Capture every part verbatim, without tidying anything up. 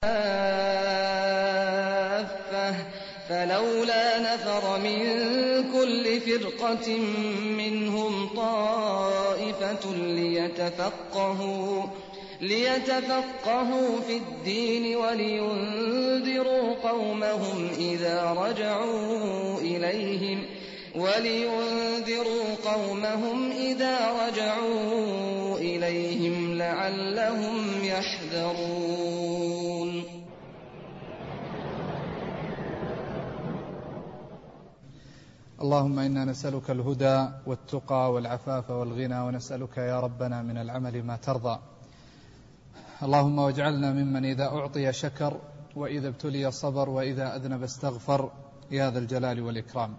فلولا نفر من كل فرقة منهم طائفة ليتفقهوا, ليتفقهوا في الدين ولينذروا قومهم إذا رجعوا إليهم, ولينذروا قومهم إذا رجعوا إليهم لعلهم يحذرون. اللهم إنا نسألك الهدى والتقى والعفاف والغنى, ونسألك يا ربنا من العمل ما ترضى. اللهم واجعلنا ممن إذا أعطي شكر, وإذا ابتلي صبر, وإذا أذنب استغفر, يا ذا الجلال والإكرام.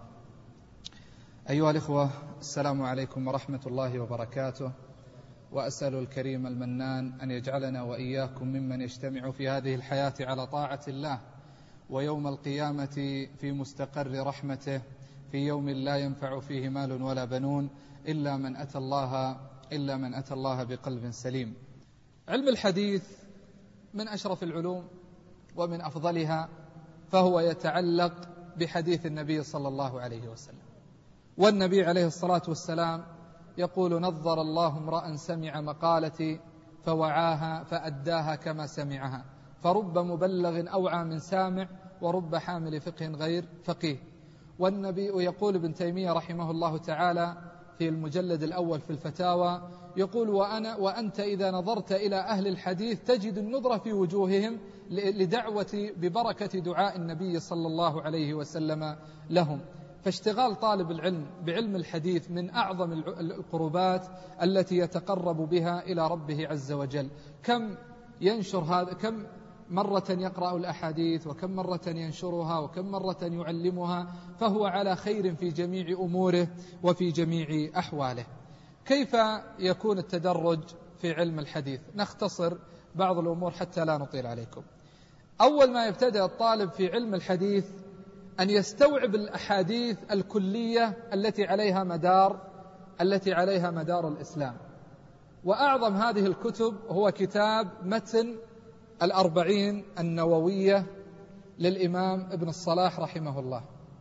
أيها الإخوة, السلام عليكم ورحمة الله وبركاته. وأسأل الكريم المنان أن يجعلنا وإياكم ممن يجتمع في هذه الحياة على طاعة الله, ويوم القيامة في مستقر رحمته, في يوم لا ينفع فيه مال ولا بنون إلا من أتى الله إلا من أتى الله بقلب سليم. علم الحديث من أشرف العلوم ومن أفضلها, فهو يتعلق بحديث النبي صلى الله عليه وسلم. والنبي عليه الصلاة والسلام يقول: نظر الله امرأ سمع مقالتي فوعاها فأداها كما سمعها, فرب مبلغ أوعى من سامع, ورب حامل فقه غير فقيه. والنبي يقول ابن تيمية رحمه الله تعالى في المجلد الأول في الفتاوى, يقول: وأنا وأنت إذا نظرت إلى أهل الحديث تجد النضرة في وجوههم لدعوة ببركة دعاء النبي صلى الله عليه وسلم لهم. فاشتغال طالب العلم بعلم الحديث من أعظم القربات التي يتقرب بها إلى ربه عز وجل. كم ينشر هذا, كم مرة يقرأ الأحاديث, وكم مرة ينشرها, وكم مرة يعلمها, فهو على خير في جميع أموره وفي جميع أحواله. كيف يكون التدرج في علم الحديث؟ نختصر بعض الأمور حتى لا نطيل عليكم. أول ما يبتدأ الطالب في علم الحديث أن يستوعب الأحاديث الكلية التي عليها مدار التي عليها مدار الإسلام. وأعظم هذه الكتب هو كتاب متن الأربعين النووية للإمام ابن الصلاح رحمه الله.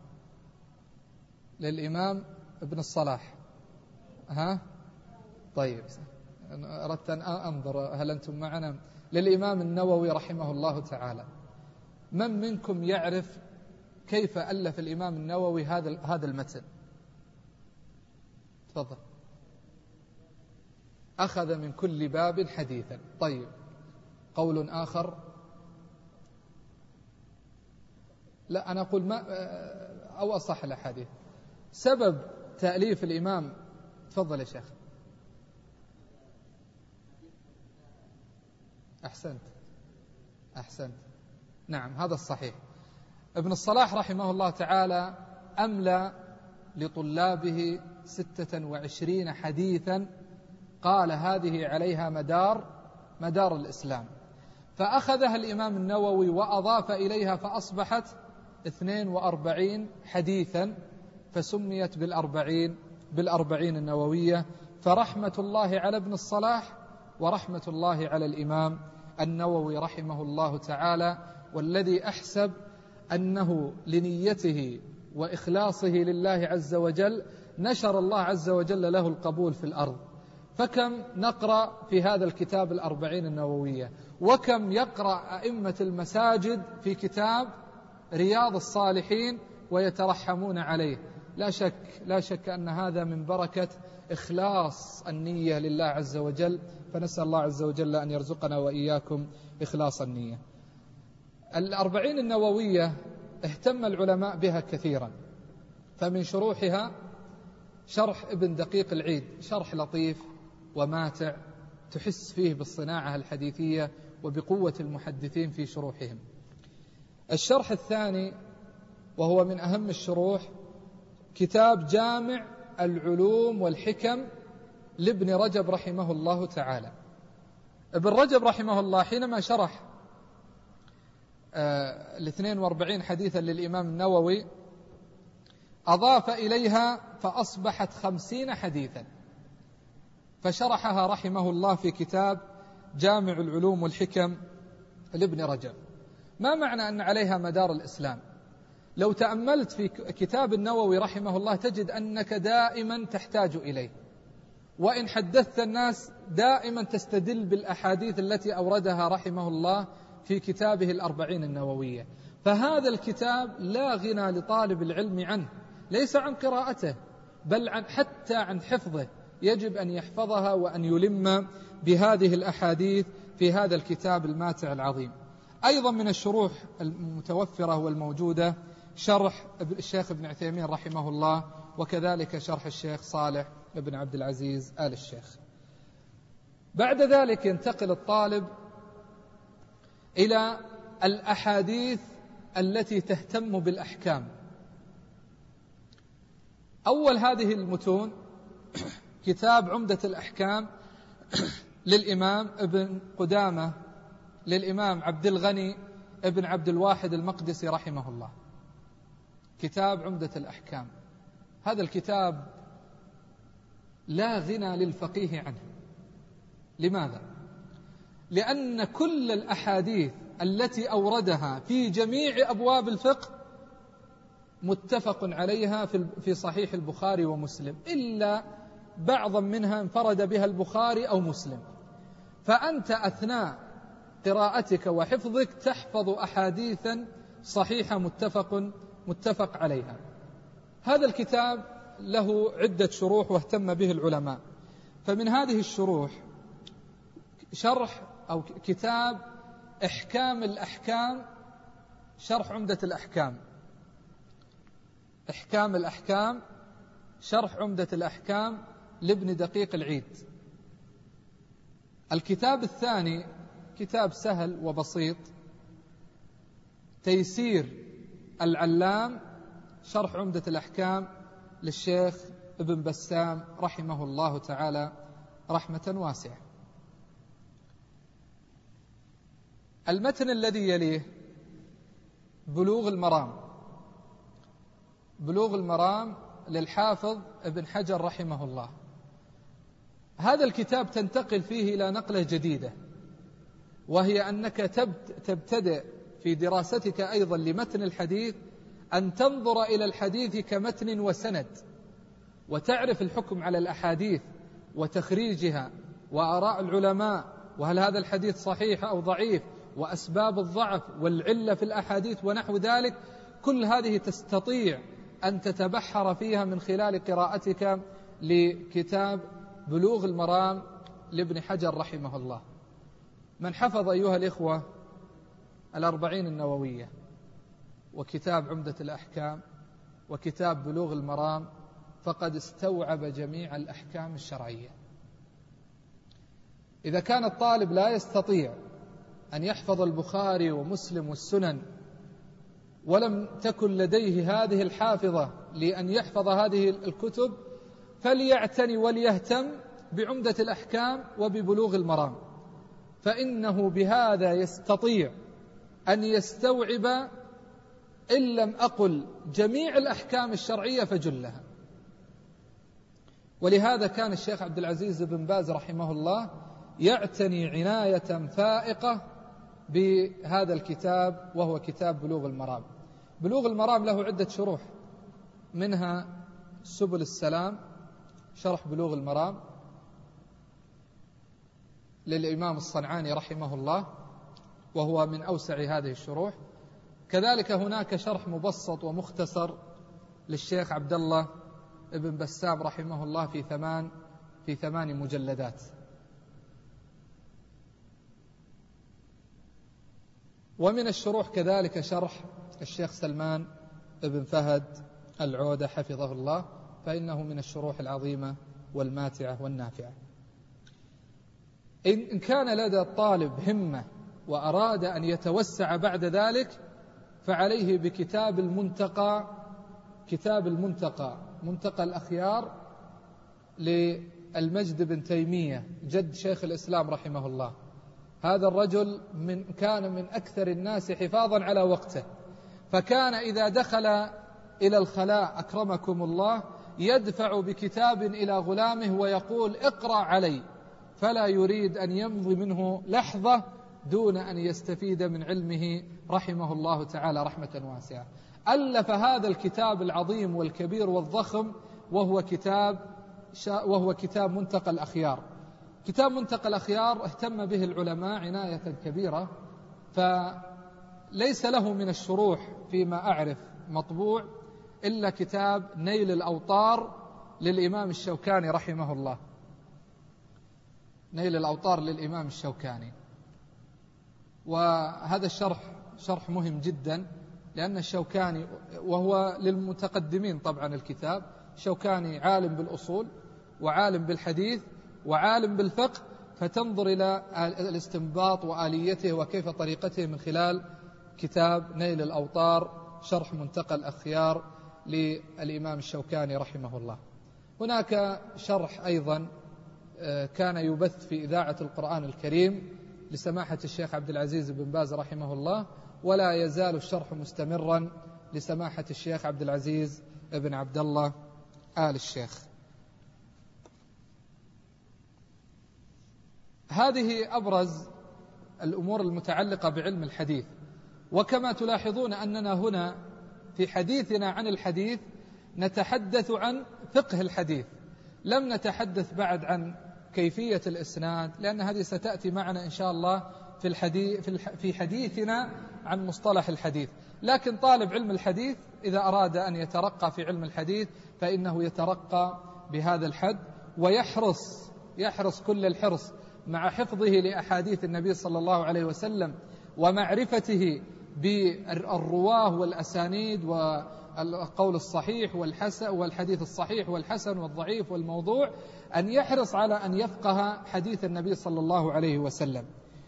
للإمام ابن الصلاح ها طيب أردت أن أنظر هل أنتم معنا. للإمام النووي رحمه الله تعالى. من منكم يعرف كيف ألف الإمام النووي هذا هذا المتن؟ تفضل. أخذ من كل باب حديثا. طيب, قول آخر؟ لا, أنا أقول ما أو أصح الأحاديث. سبب تأليف الإمام, تفضل يا شيخ. أحسنت أحسنت نعم, هذا الصحيح. ابن الصلاح رحمه الله تعالى أملى لطلابه ستة وعشرين حديثا قال هذه عليها مدار مدار الإسلام, فأخذها الإمام النووي وأضاف إليها فأصبحت اثنين وأربعين حديثا, فسميت بالأربعين بالأربعين النووية. فرحمة الله على ابن الصلاح ورحمة الله على الإمام النووي رحمه الله تعالى. والذي أحسب أنه لنيته وإخلاصه لله عز وجل نشر الله عز وجل له القبول في الأرض. فكم نقرأ في هذا الكتاب الأربعين النووية, وكم يقرأ أئمة المساجد في كتاب رياض الصالحين ويترحمون عليه. لا شك لا شك أن هذا من بركة إخلاص النية لله عز وجل, فنسأل الله عز وجل أن يرزقنا وإياكم إخلاص النية. الأربعين النووية اهتم العلماء بها كثيرا, فمن شروحها شرح ابن دقيق العيد, شرح لطيف وماتع تحس فيه بالصناعة الحديثية وبقوة المحدثين في شروحهم. الشرح الثاني وهو من أهم الشروح كتاب جامع العلوم والحكم لابن رجب رحمه الله تعالى. ابن رجب رحمه الله حينما شرح آه الاثنين واربعين حديثا للإمام النووي أضاف إليها فأصبحت خمسين حديثا, فشرحها رحمه الله في كتاب جامع العلوم والحكم لابن رجب. ما معنى أن عليها مدار الإسلام؟ لو تأملت في كتاب النووي رحمه الله تجد أنك دائما تحتاج إليه، وإن حدثت الناس دائما تستدل بالأحاديث التي أوردها رحمه الله في كتابه الأربعين النووية. فهذا الكتاب لا غنى لطالب العلم عنه، ليس عن قراءته بل عن حتى عن حفظه، يجب أن يحفظها وأن يلم بهذه الأحاديث في هذا الكتاب الماتع العظيم. أيضا من الشروح المتوفرة والموجودة شرح الشيخ ابن عثيمين رحمه الله، وكذلك شرح الشيخ صالح ابن عبد العزيز آل الشيخ. بعد ذلك ينتقل الطالب إلى الأحاديث التي تهتم بالأحكام. أول هذه المتون كتاب عمدة الأحكام للإمام ابن قدامة للإمام عبد الغني ابن عبد الواحد المقدسي رحمه الله. كتاب عمدة الأحكام هذا الكتاب لا غنى للفقيه عنه. لماذا؟ لأن كل الأحاديث التي أوردها في جميع أبواب الفقه متفق عليها في صحيح البخاري ومسلم، إلا بعضا منها انفرد بها البخاري أو مسلم. فأنت أثناء قراءتك وحفظك تحفظ أحاديثا صحيحة متفق متفق عليها. هذا الكتاب له عدة شروح واهتم به العلماء. فمن هذه الشروح شرح أو كتاب إحكام الأحكام، شرح عمدة الأحكام، إحكام الأحكام شرح عمدة الأحكام لابن دقيق العيد. الكتاب الثاني كتاب سهل وبسيط، تيسير العلام شرح عمدة الأحكام للشيخ ابن بسام رحمه الله تعالى رحمة واسعة. المتن الذي يليه بلوغ المرام، بلوغ المرام للحافظ ابن حجر رحمه الله. هذا الكتاب تنتقل فيه إلى نقلة جديدة، وهي أنك تبتدئ في دراستك أيضا لمتن الحديث أن تنظر إلى الحديث كمتن وسند، وتعرف الحكم على الأحاديث وتخريجها وآراء العلماء، وهل هذا الحديث صحيح أو ضعيف، وأسباب الضعف والعلة في الأحاديث ونحو ذلك. كل هذه تستطيع أن تتبحر فيها من خلال قراءتك لكتاب بلوغ المرام لابن حجر رحمه الله. من حفظ أيها الإخوة الأربعين النووية وكتاب عمدة الأحكام وكتاب بلوغ المرام فقد استوعب جميع الأحكام الشرعية. إذا كان الطالب لا يستطيع أن يحفظ البخاري ومسلم والسنن، ولم تكن لديه هذه الحافظة لأن يحفظ هذه الكتب، فليعتني وليهتم بعمدة الأحكام وببلوغ المرام، فإنه بهذا يستطيع أن يستوعب إن لم أقل جميع الأحكام الشرعية فجلها. ولهذا كان الشيخ عبد العزيز بن باز رحمه الله يعتني عناية فائقة بهذا الكتاب، وهو كتاب بلوغ المرام. بلوغ المرام له عدة شروح، منها سبل السلام شرح بلوغ المرام للإمام الصنعاني رحمه الله، وهو من أوسع هذه الشروح. كذلك هناك شرح مبسط ومختصر للشيخ عبد الله ابن بسام رحمه الله في ثمان في ثمان مجلدات. ومن الشروح كذلك شرح الشيخ سلمان ابن فهد العودة حفظه الله، فإنه من الشروح العظيمة والماتعة والنافعة. إن كان لدى الطالب همة وأراد أن يتوسع بعد ذلك فعليه بكتاب المنتقى، كتاب المنتقى منتقى الأخيار للمجد بن تيمية جد شيخ الإسلام رحمه الله. هذا الرجل من كان من أكثر الناس حفاظا على وقته، فكان إذا دخل إلى الخلاء أكرمكم الله يدفع بكتاب إلى غلامه ويقول اقرأ علي، فلا يريد أن يمضي منه لحظة دون أن يستفيد من علمه رحمه الله تعالى رحمة واسعة. ألف هذا الكتاب العظيم والكبير والضخم وهو كتاب وهو كتاب منتقى الأخيار. كتاب منتقى الأخيار اهتم به العلماء عناية كبيرة، فليس له من الشروح فيما أعرف مطبوع إلا كتاب نيل الأوطار للإمام الشوكاني رحمه الله. نيل الأوطار للإمام الشوكاني، وهذا الشرح شرح مهم جدا، لأن الشوكاني وهو للمتقدمين طبعا الكتاب، شوكاني عالم بالأصول وعالم بالحديث وعالم بالفقه، فتنظر إلى الاستنباط وآليته وكيف طريقته من خلال كتاب نيل الأوطار شرح منتقى الأخيار للإمام الشوكاني رحمه الله. هناك شرح أيضا كان يبث في إذاعة القرآن الكريم لسماحة الشيخ عبد العزيز بن باز رحمه الله، ولا يزال الشرح مستمرا لسماحة الشيخ عبد العزيز بن عبد الله آل الشيخ. هذه أبرز الأمور المتعلقة بعلم الحديث. وكما تلاحظون أننا هنا في حديثنا عن الحديث نتحدث عن فقه الحديث، لم نتحدث بعد عن كيفية الإسناد، لأن هذه ستأتي معنا إن شاء الله في الحديث في حديثنا عن مصطلح الحديث. لكن طالب علم الحديث إذا أراد أن يترقى في علم الحديث فإنه يترقى بهذا الحد، ويحرص يحرص كل الحرص مع حفظه لأحاديث النبي صلى الله عليه وسلم ومعرفته بالرواه والأسانيد والقول الصحيح والحسن والحديث الصحيح والحسن والضعيف والموضوع، أن يحرص على أن يفقه حديث النبي صلى الله عليه وسلم.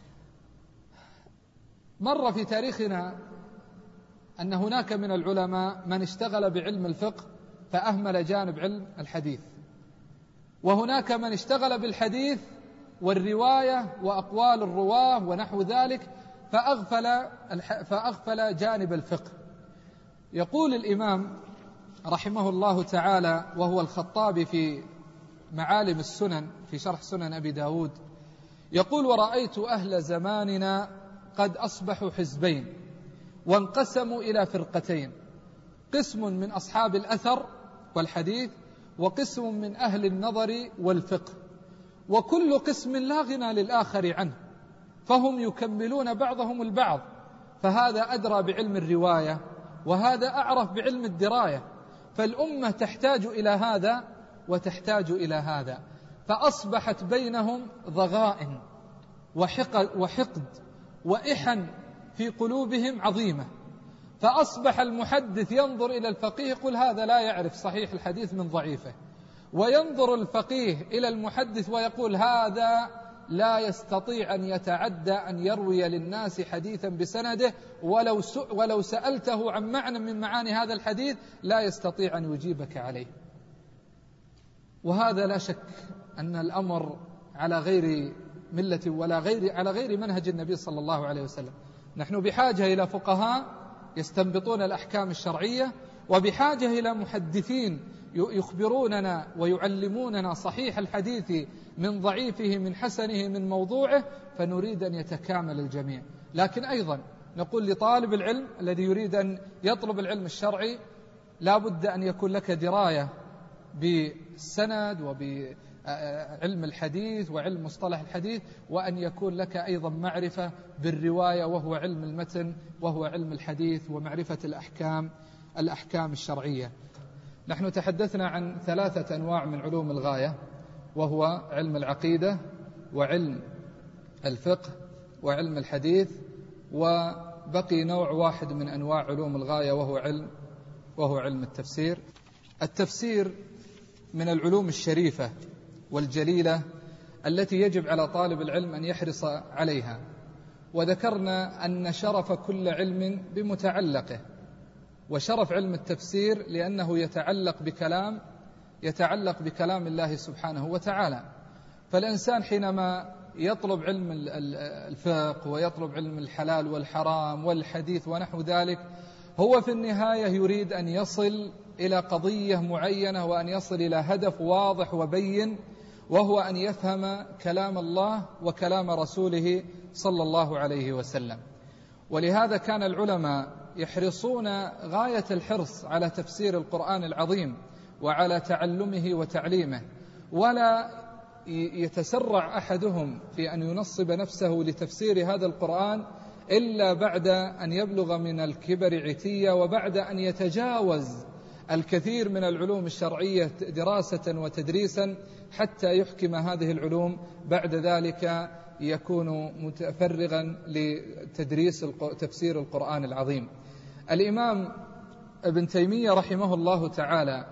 مر في تاريخنا أن هناك من العلماء من اشتغل بعلم الفقه فأهمل جانب علم الحديث، وهناك من اشتغل بالحديث والرواية وأقوال الرواه ونحو ذلك فأغفل, فأغفل جانب الفقه. يقول الإمام رحمه الله تعالى وهو الخطابي في معالم السنن في شرح سنن أبي داود، يقول: ورأيت أهل زماننا قد أصبحوا حزبين وانقسموا إلى فرقتين، قسم من أصحاب الأثر والحديث وقسم من أهل النظر والفقه، وكل قسم لا غنى للآخر عنه، فهم يكملون بعضهم البعض، فهذا أدرى بعلم الرواية وهذا أعرف بعلم الدراية، فالأمة تحتاج إلى هذا وتحتاج إلى هذا، فأصبحت بينهم ضغائن وحقد وإحن في قلوبهم عظيمة، فأصبح المحدث ينظر إلى الفقيه يقول هذا لا يعرف صحيح الحديث من ضعيفه، وينظر الفقيه إلى المحدث ويقول هذا لا يستطيع أن يتعدى أن يروي للناس حديثا بسنده، ولو ولو سألته عن معنى من معاني هذا الحديث لا يستطيع أن يجيبك عليه. وهذا لا شك أن الأمر على غير ملة ولا غير على غير منهج النبي صلى الله عليه وسلم. نحن بحاجة إلى فقهاء يستنبطون الأحكام الشرعية، وبحاجة إلى محدثين يخبروننا ويعلموننا صحيح الحديث من ضعيفه من حسنه من موضوعه، فنريد أن يتكامل الجميع. لكن أيضا نقول لطالب العلم الذي يريد أن يطلب العلم الشرعي لا بد أن يكون لك دراية بالسند وبعلم الحديث وعلم مصطلح الحديث، وأن يكون لك أيضا معرفة بالرواية وهو علم المتن وهو علم الحديث ومعرفة الأحكام الأحكام الشرعية. نحن تحدثنا عن ثلاثة أنواع من علوم الغاية، وهو علم العقيدة وعلم الفقه وعلم الحديث، وبقي نوع واحد من أنواع علوم الغاية وهو علم وهو علم التفسير. التفسير من العلوم الشريفة والجليلة التي يجب على طالب العلم أن يحرص عليها، وذكرنا أن شرف كل علم بمتعلقه، وشرف علم التفسير لأنه يتعلق بكلام يتعلق بكلام الله سبحانه وتعالى. فالإنسان حينما يطلب علم الفقه ويطلب علم الحلال والحرام والحديث ونحو ذلك، هو في النهاية يريد أن يصل إلى قضية معينة وأن يصل إلى هدف واضح وبين، وهو أن يفهم كلام الله وكلام رسوله صلى الله عليه وسلم. ولهذا كان العلماء يحرصون غاية الحرص على تفسير القرآن العظيم وعلى تعلمه وتعليمه، ولا يتسرع أحدهم في أن ينصب نفسه لتفسير هذا القرآن إلا بعد أن يبلغ من الكبر عتية، وبعد أن يتجاوز الكثير من العلوم الشرعية دراسة وتدريسا حتى يحكم هذه العلوم. بعد ذلك يكون متفرغا لتدريس تفسير القرآن العظيم. الإمام ابن تيمية رحمه الله تعالى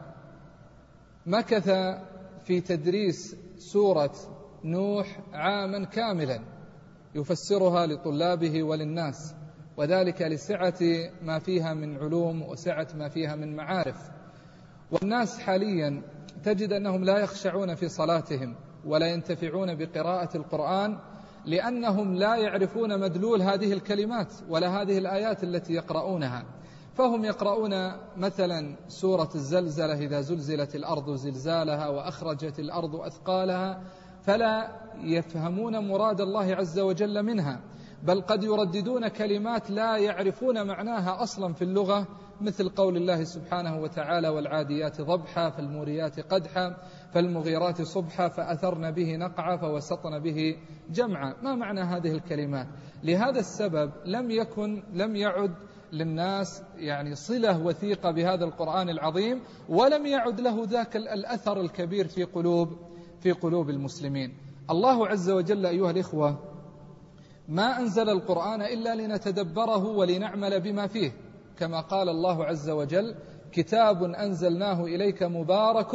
مكث في تدريس سورة نوح عاما كاملا يفسرها لطلابه وللناس، وذلك لسعة ما فيها من علوم وسعة ما فيها من معارف. والناس حاليا تجد أنهم لا يخشعون في صلاتهم ولا ينتفعون بقراءة القرآن، لأنهم لا يعرفون مدلول هذه الكلمات ولا هذه الآيات التي يقرؤونها. فهم يقرؤون مثلا سورة الزلزلة إذا زلزلت الأرض زلزالها وأخرجت الأرض أثقالها، فلا يفهمون مراد الله عز وجل منها، بل قد يرددون كلمات لا يعرفون معناها أصلا في اللغة، مثل قول الله سبحانه وتعالى: والعاديات ضبحا فالموريات قدحا فالمغيرات صبحا فأثرن به نقعا فوسطن به جمعا. ما معنى هذه الكلمات؟ لهذا السبب لم يكن لم يعد للناس يعني صلة وثيقة بهذا القرآن العظيم، ولم يعد له ذاك الأثر الكبير في قلوب في قلوب المسلمين. الله عز وجل أيها الإخوة ما أنزل القرآن إلا لنتدبره ولنعمل بما فيه، كما قال الله عز وجل: كتاب أنزلناه إليك مبارك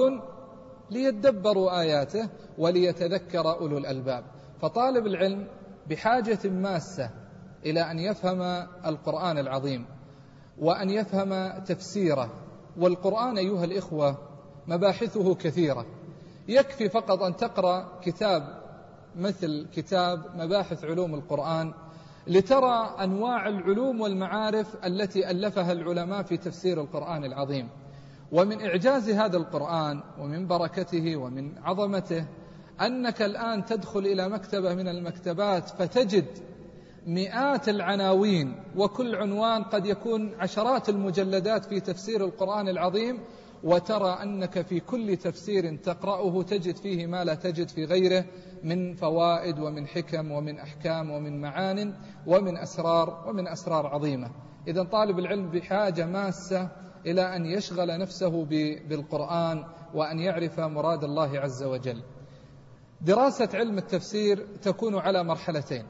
ليدبروا آياته وليتذكر أولو الألباب. فطالب العلم بحاجة ماسة إلى أن يفهم القرآن العظيم وأن يفهم تفسيره. والقرآن أيها الإخوة مباحثه كثيرة، يكفي فقط أن تقرأ كتاب مثل كتاب مباحث علوم القرآن لترى أنواع العلوم والمعارف التي ألفها العلماء في تفسير القرآن العظيم. ومن إعجاز هذا القرآن ومن بركته ومن عظمته أنك الآن تدخل إلى مكتبة من المكتبات فتجد مئات العناوين، وكل عنوان قد يكون عشرات المجلدات في تفسير القرآن العظيم، وترى أنك في كل تفسير تقرأه تجد فيه ما لا تجد في غيره من فوائد ومن حكم ومن أحكام ومن معان ومن أسرار ومن أسرار عظيمة. إذن طالب العلم بحاجة ماسة إلى أن يشغل نفسه بالقرآن وأن يعرف مراد الله عز وجل. دراسة علم التفسير تكون على مرحلتين.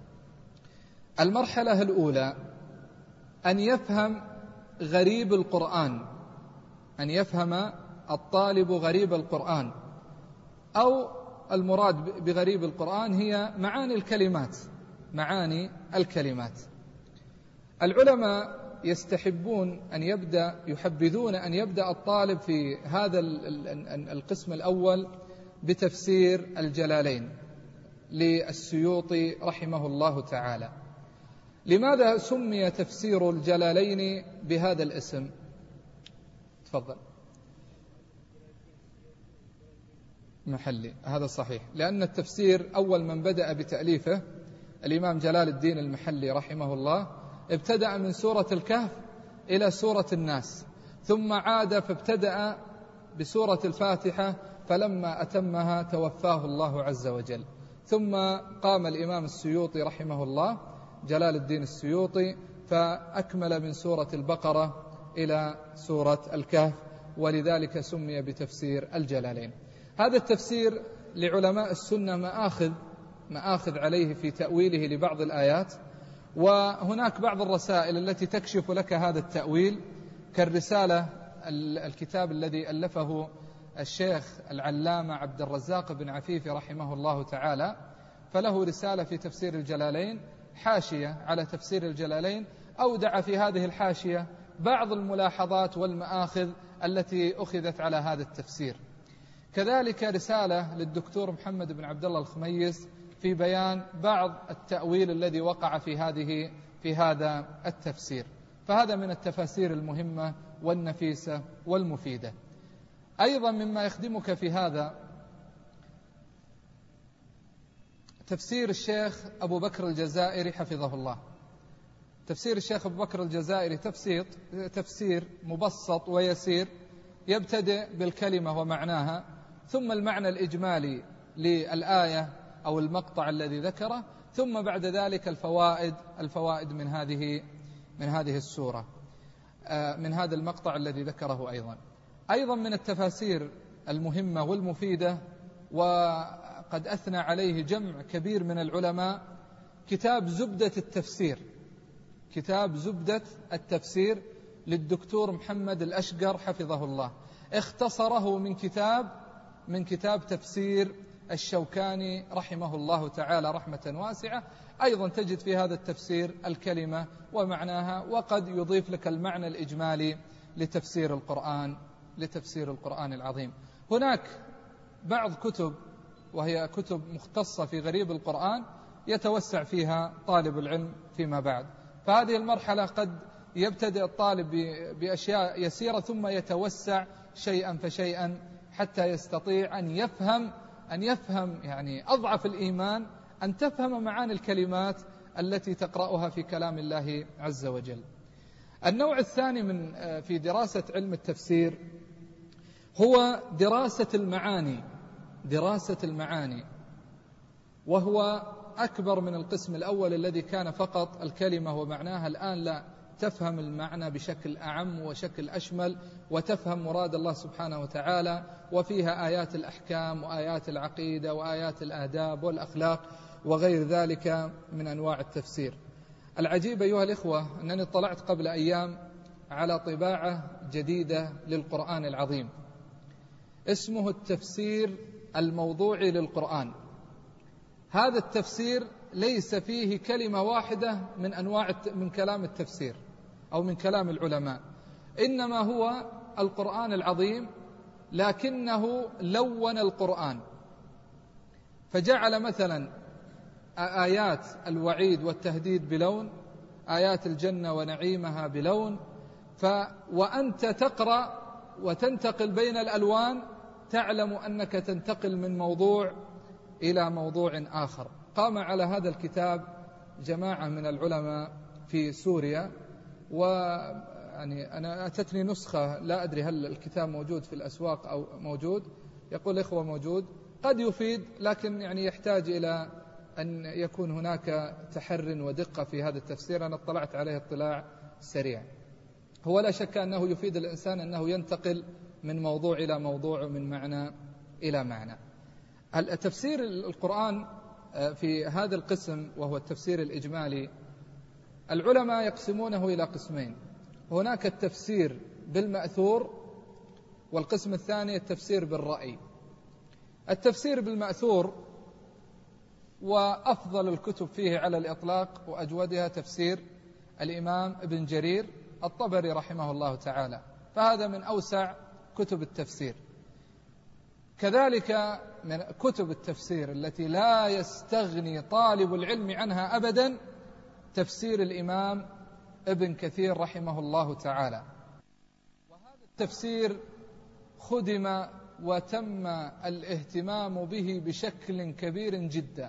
المرحلة الأولى أن يفهم غريب القرآن، أن يفهم الطالب غريب القرآن، أو المراد بغريب القرآن هي معاني الكلمات معاني الكلمات. العلماء يستحبون أن يبدأ يحبذون أن يبدأ الطالب في هذا القسم الأول بتفسير الجلالين للسيوطي رحمه الله تعالى. لماذا سمي تفسير الجلالين بهذا الاسم؟ تفضل. محلي، هذا صحيح، لأن التفسير أول من بدأ بتأليفه الإمام جلال الدين المحلي رحمه الله ابتدأ من سورة الكهف إلى سورة الناس، ثم عاد فابتدأ بسورة الفاتحة، فلما أتمها توفاه الله عز وجل. ثم قام الإمام السيوطي رحمه الله جلال الدين السيوطي فأكمل من سورة البقرة إلى سورة الكهف، ولذلك سمي بتفسير الجلالين. هذا التفسير لعلماء السنة مآخذ مآخذ عليه في تأويله لبعض الآيات، وهناك بعض الرسائل التي تكشف لك هذا التأويل، كالرسالة الكتاب الذي ألفه الشيخ العلامة عبد الرزاق بن عفيف رحمه الله تعالى، فله رسالة في تفسير الجلالين حاشية على تفسير الجلالين، أودع في هذه الحاشية بعض الملاحظات والمآخذ التي أخذت على هذا التفسير. كذلك رسالة للدكتور محمد بن عبد الله الخميس في بيان بعض التأويل الذي وقع في هذه في هذا التفسير. فهذا من التفاسير المهمة والنفيسة والمفيدة. أيضا مما يخدمك في هذا تفسير الشيخ أبو بكر الجزائري حفظه الله. تفسير الشيخ أبو بكر الجزائري تفسير, تفسير مبسط ويسير، يبتدئ بالكلمة ومعناها، ثم المعنى الإجمالي للآية أو المقطع الذي ذكره، ثم بعد ذلك الفوائد الفوائد من هذه من هذه السورة، من هذا المقطع الذي ذكره. أيضا أيضا من التفاسير المهمة والمفيدة، وقد أثنى عليه جمع كبير من العلماء، كتاب زبدة التفسير. كتاب زبدة التفسير للدكتور محمد الأشقر حفظه الله، اختصره من كتاب من كتاب تفسير الشوكاني رحمه الله تعالى رحمة واسعة. أيضا تجد في هذا التفسير الكلمة ومعناها، وقد يضيف لك المعنى الإجمالي لتفسير القرآن لتفسير القرآن العظيم. هناك بعض كتب وهي كتب مختصة في غريب القرآن يتوسع فيها طالب العلم فيما بعد، فهذه المرحلة قد يبتدئ الطالب بأشياء يسيرة ثم يتوسع شيئا فشيئا حتى يستطيع أن يفهم أن يفهم يعني أضعف الإيمان، أن تفهم معاني الكلمات التي تقرأها في كلام الله عز وجل. النوع الثاني من في دراسة علم التفسير هو دراسة المعاني دراسة المعاني وهو أكبر من القسم الأول الذي كان فقط الكلمة ومعناها. الآن لا، تفهم المعنى بشكل أعم وشكل أشمل، وتفهم مراد الله سبحانه وتعالى، وفيها آيات الأحكام وآيات العقيدة وآيات الآداب والأخلاق وغير ذلك من أنواع التفسير. العجيب أيها الإخوة أنني اطلعت قبل أيام على طباعة جديدة للقرآن العظيم، اسمه التفسير الموضوعي للقرآن. هذا التفسير ليس فيه كلمة واحدة من أنواع من كلام التفسير أو من كلام العلماء، إنما هو القرآن العظيم، لكنه لون القرآن، فجعل مثلا آيات الوعيد والتهديد بلون، آيات الجنة ونعيمها بلون، ف وأنت تقرأ وتنتقل بين الألوان تعلم أنك تنتقل من موضوع إلى موضوع آخر. قام على هذا الكتاب جماعة من العلماء في سوريا، ويعني أنا أتتني نسخة، لا أدري هل الكتاب موجود في الأسواق أو موجود، يقول إخوة موجود، قد يفيد، لكن يعني يحتاج إلى أن يكون هناك تحر ودقة في هذا التفسير. أنا اطلعت عليه اطلاع سريع. هو لا شك أنه يفيد الإنسان أنه ينتقل من موضوع إلى موضوع ومن معنى إلى معنى. التفسير القرآن في هذا القسم وهو التفسير الإجمالي، العلماء يقسمونه إلى قسمين: هناك التفسير بالمأثور، والقسم الثاني التفسير بالرأي. التفسير بالمأثور وأفضل الكتب فيه على الإطلاق وأجودها تفسير الإمام ابن جرير الطبري رحمه الله تعالى، فهذا من أوسع كتب التفسير. كذلك من كتب التفسير التي لا يستغني طالب العلم عنها أبدا تفسير الإمام ابن كثير رحمه الله تعالى. وهذا التفسير خدم وتم الاهتمام به بشكل كبير جدا،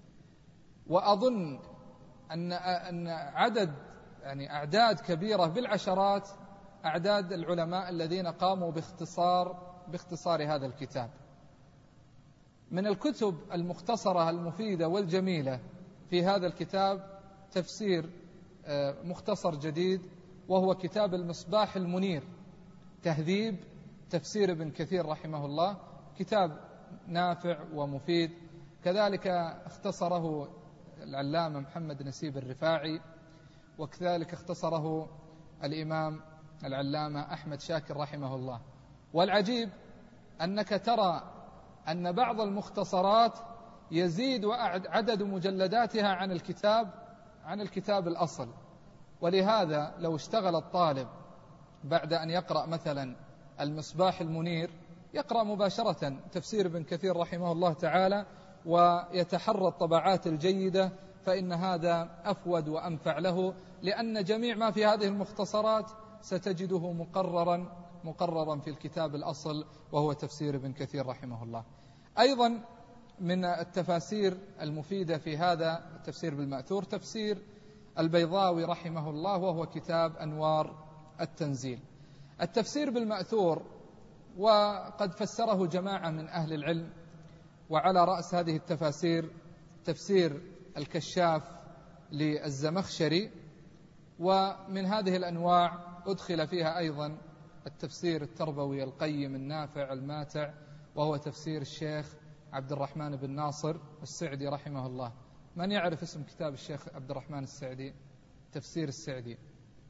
وأظن أن أن عدد يعني أعداد كبيرة بالعشرات أعداد العلماء الذين قاموا باختصار باختصار هذا الكتاب. من الكتب المختصرة المفيدة والجميلة في هذا الكتاب تفسير مختصر جديد، وهو كتاب المصباح المنير، تهذيب تفسير ابن كثير رحمه الله، كتاب نافع ومفيد. كذلك اختصره العلامة محمد نسيب الرفاعي، وكذلك اختصره الإمام العلامة أحمد شاكر رحمه الله. والعجيب أنك ترى أن بعض المختصرات يزيد عدد مجلداتها عن الكتاب عن الكتاب الأصل. ولهذا لو اشتغل الطالب بعد أن يقرأ مثلا المصباح المنير يقرأ مباشرة تفسير ابن كثير رحمه الله تعالى ويتحرى الطبعات الجيدة، فإن هذا أفود وأنفع له، لأن جميع ما في هذه المختصرات ستجده مقررا مقررا في الكتاب الأصل وهو تفسير ابن كثير رحمه الله. أيضا من التفاسير المفيدة في هذا التفسير بالمأثور تفسير البيضاوي رحمه الله، وهو كتاب أنوار التنزيل. التفسير بالمأثور وقد فسره جماعة من أهل العلم، وعلى رأس هذه التفاسير تفسير الكشاف للزمخشري، ومن هذه الأنواع أدخل فيها أيضا التفسير التربوي القيم النافع الماتع، وهو تفسير الشيخ عبد الرحمن بن ناصر السعدي رحمه الله. من يعرف اسم كتاب الشيخ عبد الرحمن السعدي؟ تفسير السعدي،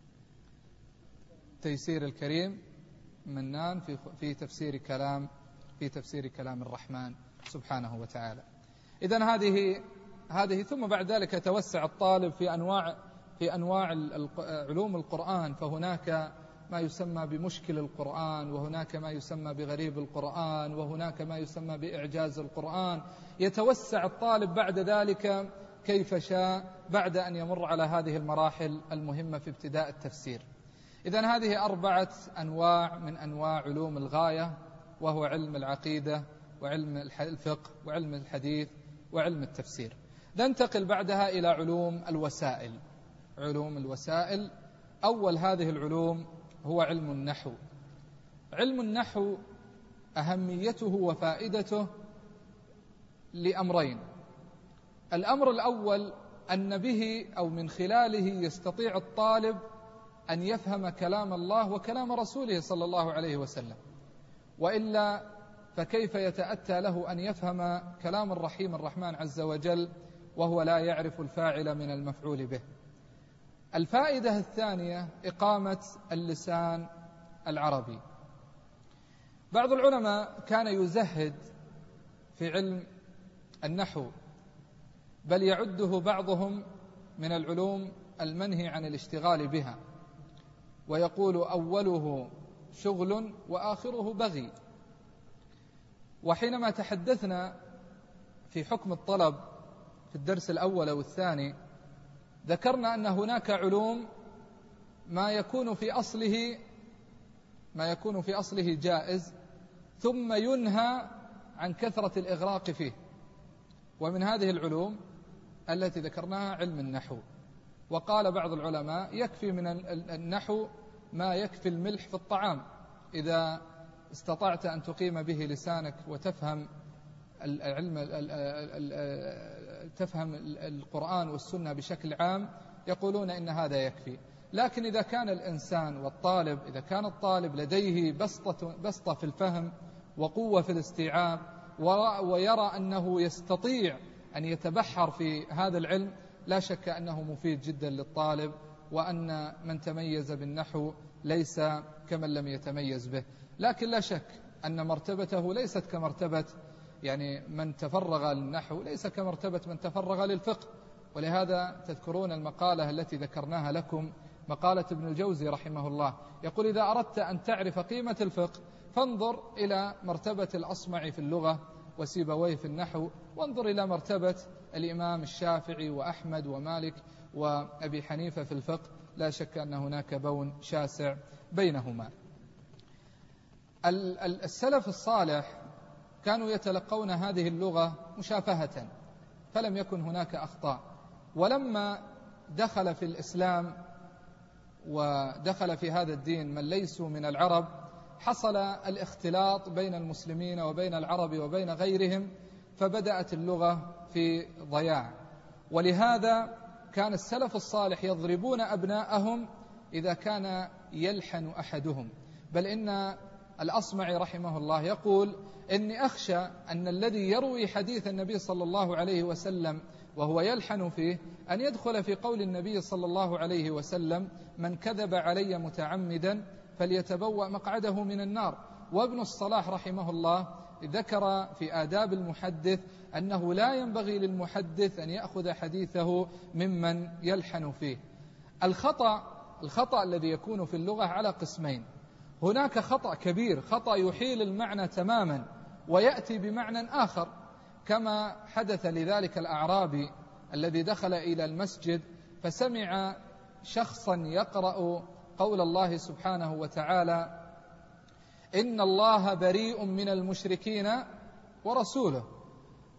تيسير الكريم منان في في تفسير كلام في تفسير كلام الرحمن سبحانه وتعالى. إذن هذه هذه ثم بعد ذلك يتوسع الطالب في أنواع في أنواع علوم القرآن، فهناك ما يسمى بمشكل القرآن، وهناك ما يسمى بغريب القرآن، وهناك ما يسمى بإعجاز القرآن. يتوسع الطالب بعد ذلك كيف شاء بعد أن يمر على هذه المراحل المهمة في ابتداء التفسير. إذن هذه أربعة أنواع من أنواع علوم الغاية، وهو علم العقيدة وعلم الفقه وعلم الحديث وعلم التفسير. ننتقل بعدها إلى علوم الوسائل. علوم الوسائل، أول هذه العلوم هو علم النحو. علم النحو أهميته وفائدته لأمرين. الأمر الأول أن به أو من خلاله يستطيع الطالب أن يفهم كلام الله وكلام رسوله صلى الله عليه وسلم، وإلا فكيف يتأتى له أن يفهم كلام الرحيم الرحمن عز وجل وهو لا يعرف الفاعل من المفعول به. الفائدة الثانية إقامة اللسان العربي. بعض العلماء كان يزهد في علم النحو، بل يعده بعضهم من العلوم المنهي عن الاشتغال بها، ويقول أوله شغل وآخره بغي. وحينما تحدثنا في حكم الطلب في الدرس الأول أو الثاني ذكرنا أن هناك علوم ما يكون في أصله ما يكون في أصله جائز ثم ينهى عن كثرة الإغراق فيه، ومن هذه العلوم التي ذكرناها علم النحو. وقال بعض العلماء يكفي من النحو ما يكفي الملح في الطعام، إذا استطعت أن تقيم به لسانك وتفهم العلم تفهم القرآن والسنة بشكل عام، يقولون إن هذا يكفي. لكن إذا كان الإنسان والطالب إذا كان الطالب لديه بسطة, بسطة في الفهم وقوة في الاستيعاب، ويرى أنه يستطيع أن يتبحر في هذا العلم، لا شك أنه مفيد جدا للطالب، وأن من تميز بالنحو ليس كمن لم يتميز به. لكن لا شك أن مرتبته ليست كمرتبة يعني من تفرغ للنحو، ليس كمرتبة من تفرغ للفقه. ولهذا تذكرون المقالة التي ذكرناها لكم، مقالة ابن الجوزي رحمه الله، يقول إذا أردت أن تعرف قيمة الفقه فانظر إلى مرتبة الأصمعي في اللغة وسيبويه في النحو، وانظر إلى مرتبة الإمام الشافعي وأحمد ومالك وأبي حنيفة في الفقه، لا شك أن هناك بون شاسع بينهما. السلف الصالح كانوا يتلقون هذه اللغة مشافهة، فلم يكن هناك أخطاء. ولما دخل في الإسلام ودخل في هذا الدين من ليسوا من العرب، حصل الاختلاط بين المسلمين وبين العرب وبين غيرهم، فبدأت اللغة في ضياع. ولهذا كان السلف الصالح يضربون أبناءهم إذا كان يلحن أحدهم. بل إن الأصمعي رحمه الله يقول إني أخشى أن الذي يروي حديث النبي صلى الله عليه وسلم وهو يلحن فيه أن يدخل في قول النبي صلى الله عليه وسلم من كذب علي متعمدا فليتبوأ مقعده من النار. وابن الصلاح رحمه الله ذكر في آداب المحدث أنه لا ينبغي للمحدث أن يأخذ حديثه ممن يلحن فيه. الخطأ الخطأ الذي يكون في اللغة على قسمين: هناك خطأ كبير، خطأ يحيل المعنى تماما ويأتي بمعنى آخر، كما حدث لذلك الأعرابي الذي دخل إلى المسجد فسمع شخصا يقرأ قول الله سبحانه وتعالى إن الله بريء من المشركين ورسوله،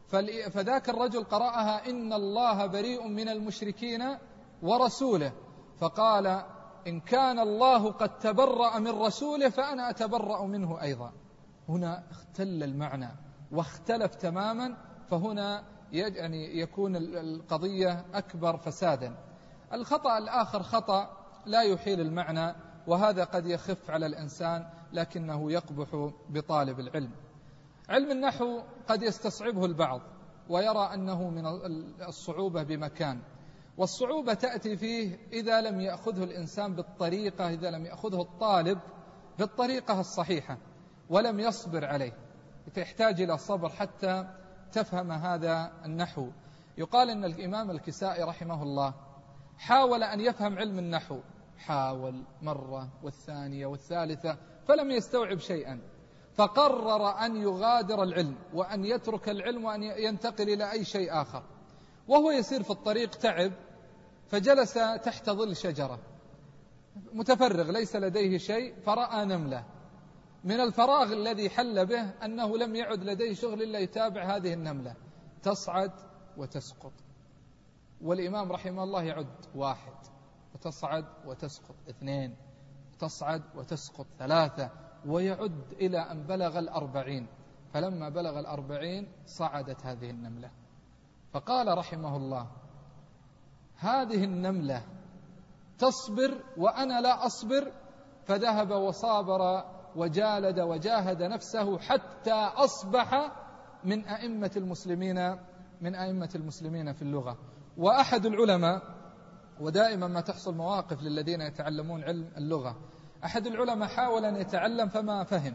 فذاك الرجل قرأها إن الله بريء من المشركين ورسوله، فقال إن كان الله قد تبرأ من رسوله فأنا أتبرأ منه أيضا. هنا اختل المعنى واختلف تماما، فهنا يعني يكون القضية أكبر فسادا. الخطأ الآخر خطأ لا يحيل المعنى، وهذا قد يخف على الإنسان لكنه يقبح بطالب العلم. علم النحو قد يستصعبه البعض ويرى أنه من الصعوبة بمكان، والصعوبة تأتي فيه إذا لم يأخذه الإنسان بالطريقة، إذا لم يأخذه الطالب بالطريقة الصحيحة ولم يصبر عليه، فيحتاج إلى صبر حتى تفهم هذا النحو. يقال إن الإمام الكسائي رحمه الله حاول أن يفهم علم النحو، حاول مرة والثانية والثالثة فلم يستوعب شيئا، فقرر أن يغادر العلم وأن يترك العلم وأن ينتقل إلى أي شيء آخر. وهو يسير في الطريق تعب، فجلس تحت ظل شجرة متفرغ ليس لديه شيء، فرأى نملة. من الفراغ الذي حل به أنه لم يعد لديه شغل إلا يتابع هذه النملة تصعد وتسقط، والإمام رحمه الله يعد واحد وتصعد وتسقط، اثنين تصعد وتسقط، ثلاثة، ويعد إلى أن بلغ الأربعين. فلما بلغ الأربعين صعدت هذه النملة، فقال رحمه الله هذه النملة تصبر وأنا لا أصبر، فذهب وصابر وجالد وجاهد نفسه حتى أصبح من أئمة المسلمين من أئمة المسلمين في اللغة. وأحد العلماء، ودائما ما تحصل مواقف للذين يتعلمون علم اللغة، أحد العلماء حاول أن يتعلم فما فهم،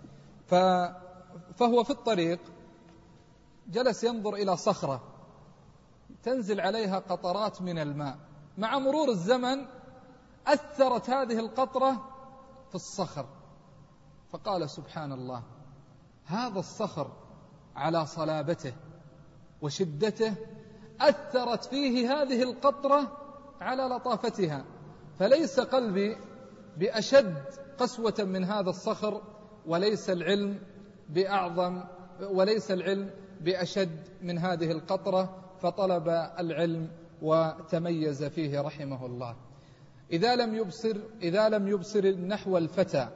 فهو في الطريق جلس ينظر إلى صخرة تنزل عليها قطرات من الماء، مع مرور الزمن أثرت هذه القطرة في الصخر، فقال سبحان الله، هذا الصخر على صلابته وشدته أثرت فيه هذه القطرة على لطافتها، فليس قلبي بأشد قسوة من هذا الصخر، وليس العلم بأعظم وليس العلم بأشد من هذه القطرة، فطلب العلم وتميز فيه رحمه الله. إذا لم يبصر إذا لم يبصر النحو الفتى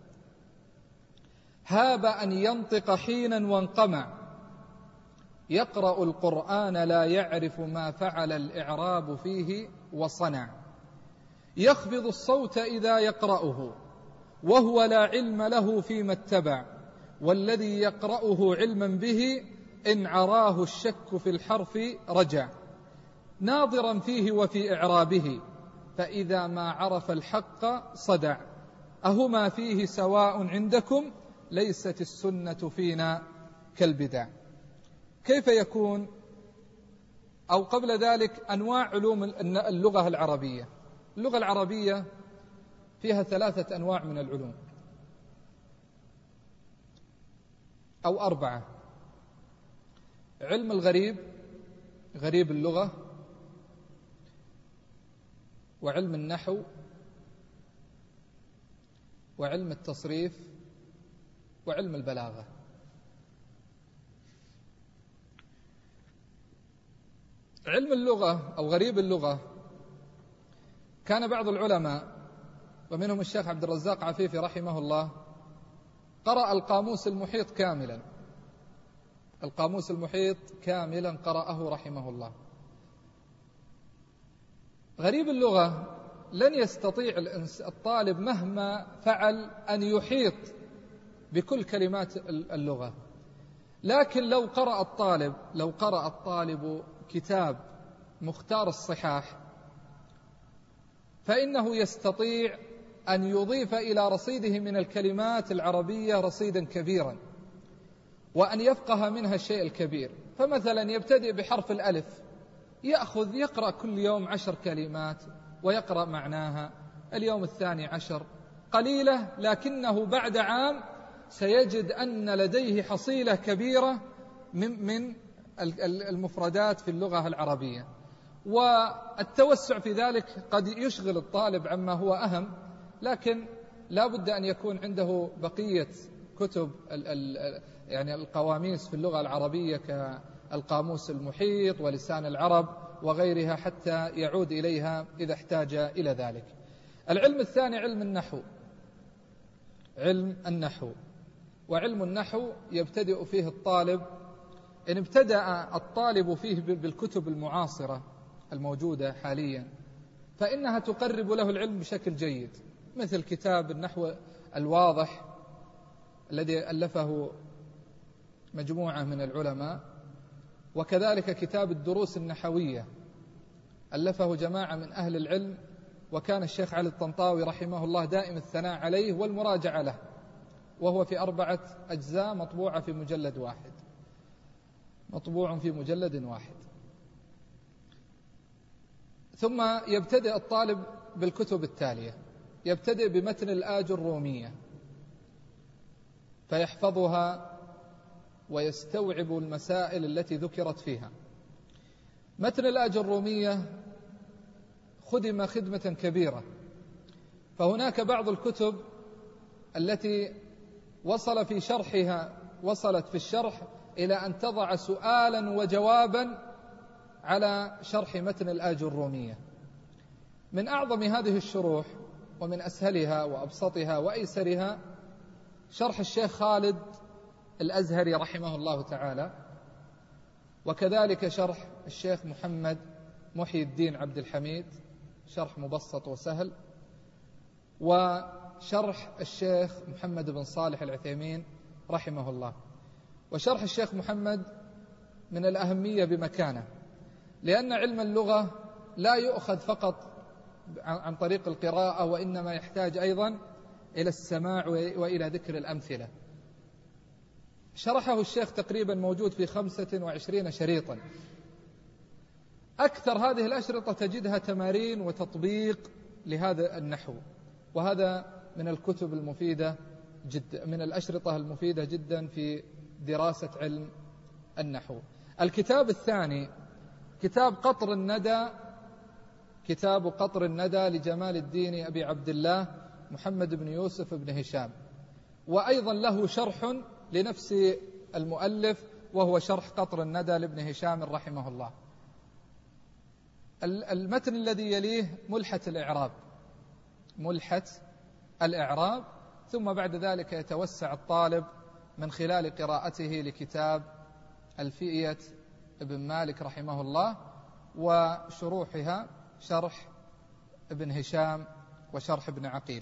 هاب أن ينطق حينا وانقمع، يقرأ القرآن لا يعرف ما فعل الإعراب فيه وصنع، يخفض الصوت إذا يقرأه وهو لا علم له فيما اتبع، والذي يقرأه علما به إن عراه الشك في الحرف رجع، ناظرا فيه وفي إعرابه فإذا ما عرف الحق صدع، أهما فيه سواء عندكم ليست السنة فينا كالبدع. كيف يكون؟ أو قبل ذلك أنواع علوم اللغة العربية. اللغة العربية فيها ثلاثة أنواع من العلوم أو أربعة: علم الغريب، غريب اللغة، وعلم النحو، وعلم التصريف، وعلم البلاغة. علم اللغة أو غريب اللغة كان بعض العلماء ومنهم الشيخ عبد الرزاق عفيفي رحمه الله قرأ القاموس المحيط كاملا، القاموس المحيط كاملا قرأه رحمه الله. غريب اللغة لن يستطيع الطالب مهما فعل أن يحيط بكل كلمات اللغة، لكن لو قرأ الطالب لو قرأ الطالب كتاب مختار الصحاح فإنه يستطيع أن يضيف إلى رصيده من الكلمات العربية رصيدا كبيرا، وأن يفقه منها الشيء الكبير. فمثلا يبتدئ بحرف الألف، يأخذ يقرأ كل يوم عشر كلمات ويقرأ معناها، اليوم الثاني عشر، قليلة لكنه بعد عام سيجد أن لديه حصيلة كبيرة من من المفردات في اللغة العربية. والتوسع في ذلك قد يشغل الطالب عما هو أهم، لكن لا بد أن يكون عنده بقية كتب ال ال يعني القواميس في اللغة العربية القاموس المحيط ولسان العرب وغيرها حتى يعود إليها إذا احتاج إلى ذلك. العلم الثاني علم النحو. علم النحو وعلم النحو يبتدئ فيه الطالب، إن ابتدأ الطالب فيه بالكتب المعاصرة الموجودة حاليا فإنها تقرب له العلم بشكل جيد، مثل كتاب النحو الواضح الذي ألفه مجموعة من العلماء، وكذلك كتاب الدروس النحوية ألفه جماعة من أهل العلم، وكان الشيخ علي الطنطاوي رحمه الله دائم الثناء عليه والمراجعة له، وهو في أربعة أجزاء مطبوعة في مجلد واحد مطبوع في مجلد واحد. ثم يبتدئ الطالب بالكتب التالية، يبتدئ بمتن الآج الرومية فيحفظها ويستوعب المسائل التي ذكرت فيها. متن الآج الرومية خدم خدمة كبيرة، فهناك بعض الكتب التي وصل في شرحها وصلت في الشرح إلى أن تضع سؤالا وجوابا على شرح متن الآج الرومية. من أعظم هذه الشروح ومن أسهلها وأبسطها وأيسرها شرح الشيخ خالد الأزهري رحمه الله تعالى، وكذلك شرح الشيخ محمد محي الدين عبد الحميد، شرح مبسط وسهل، وشرح الشيخ محمد بن صالح العثيمين رحمه الله. وشرح الشيخ محمد من الأهمية بمكانه، لأن علم اللغة لا يؤخذ فقط عن طريق القراءة، وإنما يحتاج أيضا إلى السماع وإلى ذكر الأمثلة. شرحه الشيخ تقريبا موجود في خمسة وعشرين شريطا، أكثر هذه الأشرطة تجدها تمارين وتطبيق لهذا النحو، وهذا من الكتب المفيدة جدا، من الأشرطة المفيدة جدا في دراسة علم النحو. الكتاب الثاني كتاب قطر الندى، كتاب قطر الندى لجمال الدين أبي عبد الله محمد بن يوسف بن هشام، وأيضا له شرح لنفس المؤلف وهو شرح قطر الندى لابن هشام رحمه الله. المتن الذي يليه ملحة الإعراب، ملحة الإعراب، ثم بعد ذلك يتوسع الطالب من خلال قراءته لكتاب ألفية ابن مالك رحمه الله وشروحها، شرح ابن هشام وشرح ابن عقيل.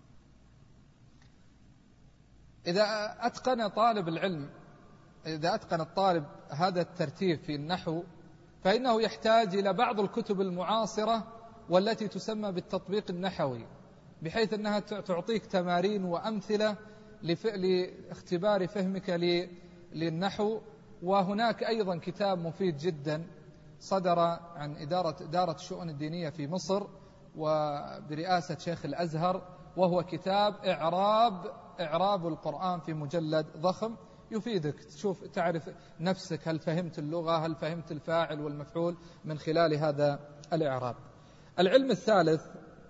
إذا أتقن طالب العلم إذا أتقن الطالب هذا الترتيب في النحو فإنه يحتاج إلى بعض الكتب المعاصرة والتي تسمى بالتطبيق النحوي، بحيث أنها تعطيك تمارين وأمثلة لاختبار فهمك للنحو. وهناك أيضا كتاب مفيد جدا صدر عن إدارة إدارة الشؤون الدينية في مصر وبرئاسة شيخ الأزهر، وهو كتاب إعراب إعراب القرآن في مجلد ضخم، يفيدك تشوف تعرف نفسك، هل فهمت اللغة، هل فهمت الفاعل والمفعول من خلال هذا الإعراب. العلم الثالث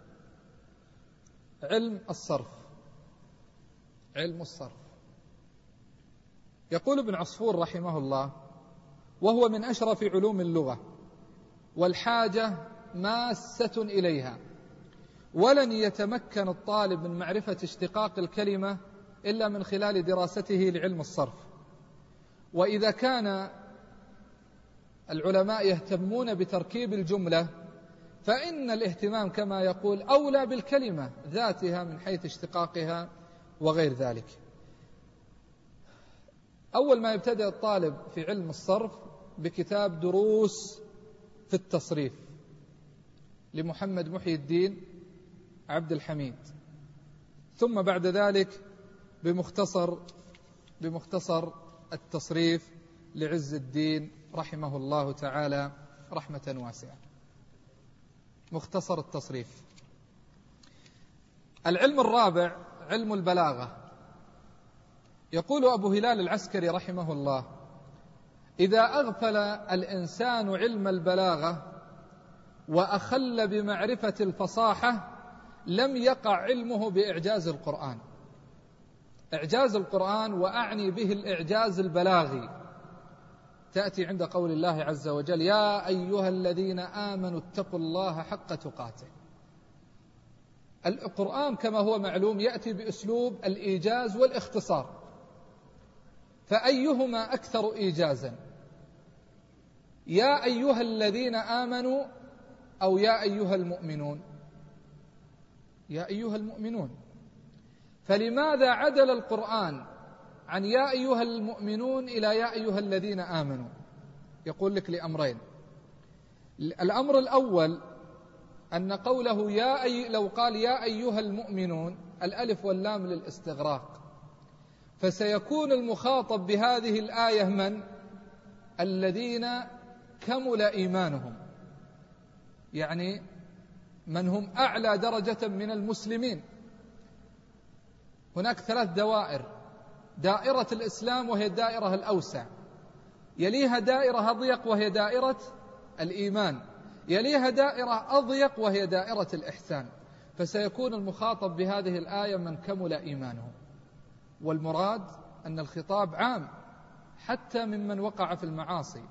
علم الصرف. علم الصرف يقول ابن عصفور رحمه الله: وهو من أشرف علوم اللغة والحاجة ماسة إليها، ولن يتمكن الطالب من معرفة اشتقاق الكلمة إلا من خلال دراسته لعلم الصرف. وإذا كان العلماء يهتمون بتركيب الجملة فإن الاهتمام كما يقول أولى بالكلمة ذاتها من حيث اشتقاقها وغير ذلك. أول ما يبتدأ الطالب في علم الصرف بكتاب دروس في التصريف لمحمد محي الدين عبد الحميد، ثم بعد ذلك بمختصر بمختصر التصريف لعز الدين رحمه الله تعالى رحمة واسعة. مختصر التصريف. العلم الرابع علم البلاغة. يقول أبو هلال العسكري رحمه الله: إذا أغفل الإنسان علم البلاغة وأخل بمعرفة الفصاحة لم يقع علمه بإعجاز القرآن. إعجاز القرآن وأعني به الإعجاز البلاغي، تأتي عند قول الله عز وجل: يا أيها الذين آمنوا اتقوا الله حق تقاته. القرآن كما هو معلوم يأتي بأسلوب الإيجاز والاختصار، فأيهما أكثر إيجازا؟ يا أيها الذين آمنوا أو يا أيها المؤمنون؟ يا أيها المؤمنون. فلماذا عدل القرآن عن يا أيها المؤمنون إلى يا أيها الذين آمنوا؟ يقول لك لأمرين. الأمر الأول أن قوله يا أي لو قال يا أيها المؤمنون الألف واللام للاستغراق، فسيكون المخاطب بهذه الآية من؟ الذين كمل إيمانهم، يعني من هم أعلى درجة من المسلمين. هناك ثلاث دوائر: دائرة الإسلام وهي الدائرة الأوسع، يليها دائرة أضيق وهي دائرة الإيمان، يليها دائرة أضيق وهي دائرة الإحسان. فسيكون المخاطب بهذه الآية من كمل إيمانه، والمراد أن الخطاب عام حتى ممن وقع في المعاصي.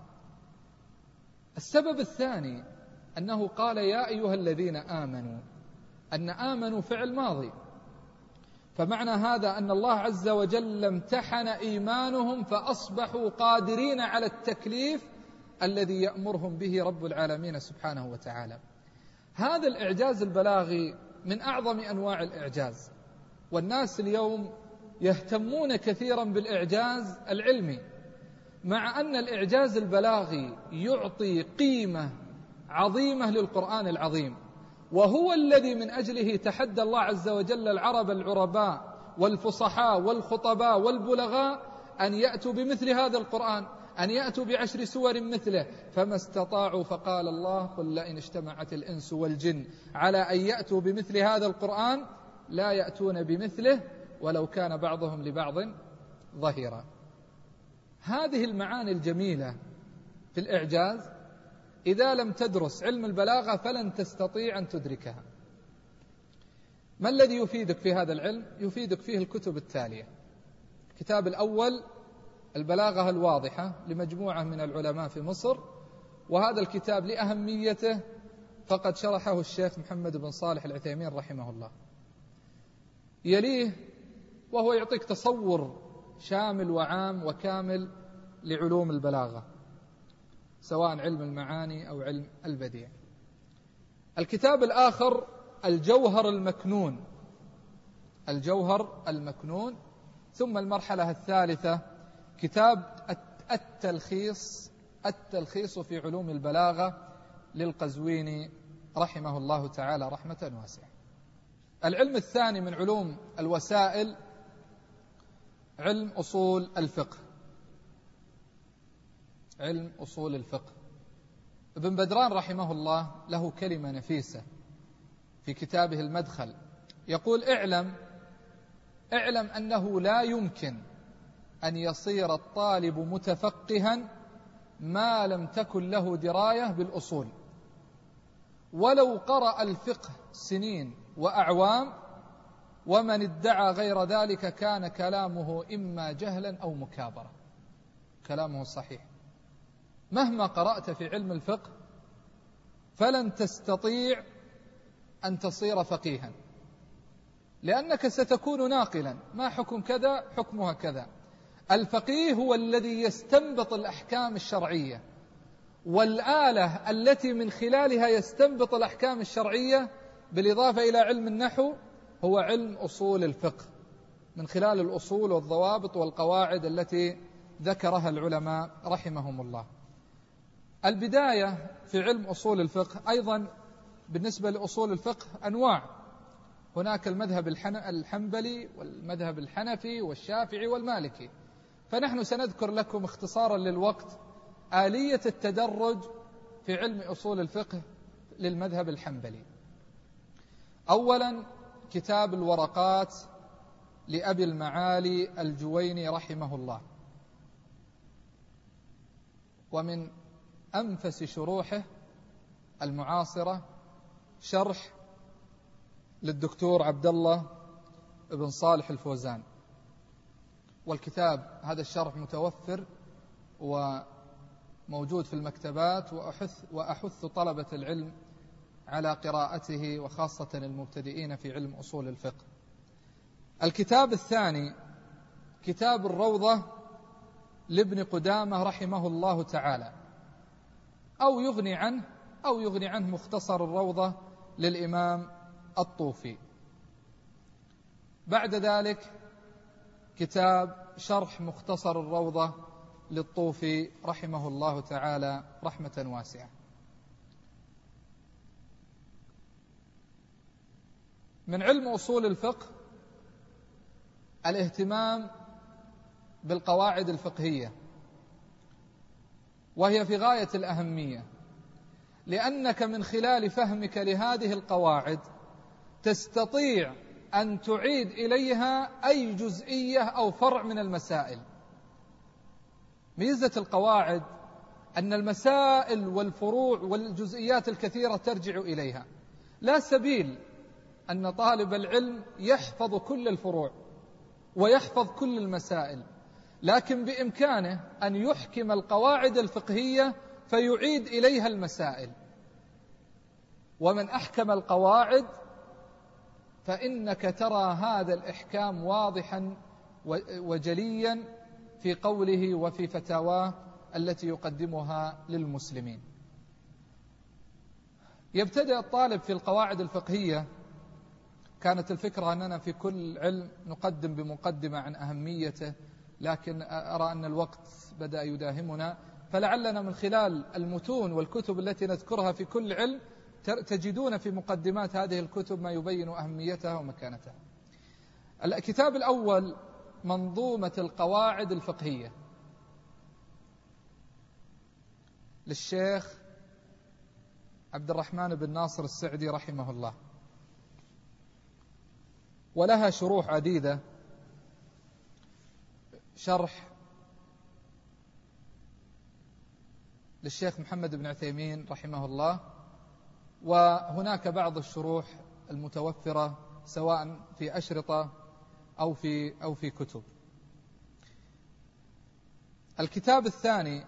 السبب الثاني أنه قال يا أيها الذين آمنوا، أن آمنوا فعل ماضي، فمعنى هذا أن الله عز وجل امتحن إيمانهم فأصبحوا قادرين على التكليف الذي يأمرهم به رب العالمين سبحانه وتعالى. هذا الإعجاز البلاغي من أعظم أنواع الإعجاز، والناس اليوم يهتمون كثيرا بالإعجاز العلمي، مع أن الإعجاز البلاغي يعطي قيمة عظيمة للقرآن العظيم، وهو الذي من أجله تحدى الله عز وجل العرب العرباء والفصحاء والخطباء والبلغاء أن يأتوا بمثل هذا القرآن، أن يأتوا بعشر سور مثله، فما استطاعوا. فقال الله: قل لئن اجتمعت الإنس والجن على أن يأتوا بمثل هذا القرآن لا يأتون بمثله ولو كان بعضهم لبعض ظهيرا. هذه المعاني الجميلة في الإعجاز إذا لم تدرس علم البلاغة فلن تستطيع أن تدركها. ما الذي يفيدك في هذا العلم؟ يفيدك فيه الكتب التالية. الكتاب الأول البلاغة الواضحة لمجموعة من العلماء في مصر، وهذا الكتاب لأهميته فقد شرحه الشيخ محمد بن صالح العثيمين رحمه الله. يليه وهو يعطيك تصور شامل وعام وكامل لعلوم البلاغة، سواء علم المعاني أو علم البديع. الكتاب الآخر الجوهر المكنون، الجوهر المكنون. ثم المرحلة الثالثة كتاب التلخيص، التلخيص في علوم البلاغة للقزويني رحمه الله تعالى رحمة واسعة. العلم الثاني من علوم الوسائل علم أصول الفقه، علم أصول الفقه. ابن بدران رحمه الله له كلمة نفيسة في كتابه المدخل، يقول: اعلم اعلم أنه لا يمكن أن يصير الطالب متفقها ما لم تكن له دراية بالأصول، ولو قرأ الفقه سنين وأعوام، ومن ادعى غير ذلك كان كلامه إما جهلا أو مكابرة. كلامه صحيح. مهما قرأت في علم الفقه فلن تستطيع أن تصير فقيها، لأنك ستكون ناقلا، ما حكم كذا حكمها كذا. الفقيه هو الذي يستنبط الأحكام الشرعية، والآلة التي من خلالها يستنبط الأحكام الشرعية بالإضافة إلى علم النحو هو علم أصول الفقه، من خلال الأصول والضوابط والقواعد التي ذكرها العلماء رحمهم الله. البداية في علم أصول الفقه أيضا بالنسبة لأصول الفقه أنواع، هناك المذهب الحنبلي والمذهب الحنفي والشافعي والمالكي، فنحن سنذكر لكم اختصارا للوقت آلية التدرج في علم أصول الفقه للمذهب الحنبلي. أولا كتاب الورقات لأبي المعالي الجويني رحمه الله، ومن أنفس شروحه المعاصرة شرح للدكتور عبد الله بن صالح الفوزان، والكتاب هذا الشرح متوفر موجود في المكتبات، وأحث, وأحث طلبة العلم على قراءته، وخاصة المبتدئين في علم أصول الفقه. الكتاب الثاني كتاب الروضة لابن قدامة رحمه الله تعالى، أو يغني عنه أو يغني عنه مختصر الروضة للإمام الطوفي. بعد ذلك كتاب شرح مختصر الروضة للطوفي رحمه الله تعالى رحمة واسعة. من علم أصول الفقه الاهتمام بالقواعد الفقهية، وهي في غاية الأهمية، لأنك من خلال فهمك لهذه القواعد تستطيع أن تعيد إليها أي جزئية أو فرع من المسائل. ميزة القواعد أن المسائل والفروع والجزئيات الكثيرة ترجع إليها. لا سبيل أن طالب العلم يحفظ كل الفروع ويحفظ كل المسائل، لكن بإمكانه أن يحكم القواعد الفقهية فيعيد إليها المسائل. ومن أحكم القواعد فإنك ترى هذا الإحكام واضحا وجليا في قوله وفي فتاواه التي يقدمها للمسلمين. يبتدأ الطالب في القواعد الفقهية. كانت الفكرة أننا في كل علم نقدم بمقدمة عن أهميته، لكن أرى أن الوقت بدأ يداهمنا، فلعلنا من خلال المتون والكتب التي نذكرها في كل علم تجدون في مقدمات هذه الكتب ما يبين أهميتها ومكانتها. الكتاب الأول منظومة القواعد الفقهية للشيخ عبد الرحمن بن ناصر السعدي رحمه الله، ولها شروح عديدة. شرح للشيخ محمد بن عثيمين رحمه الله، وهناك بعض الشروح المتوفرة سواء في أشرطة أو في أو في كتب. الكتاب الثاني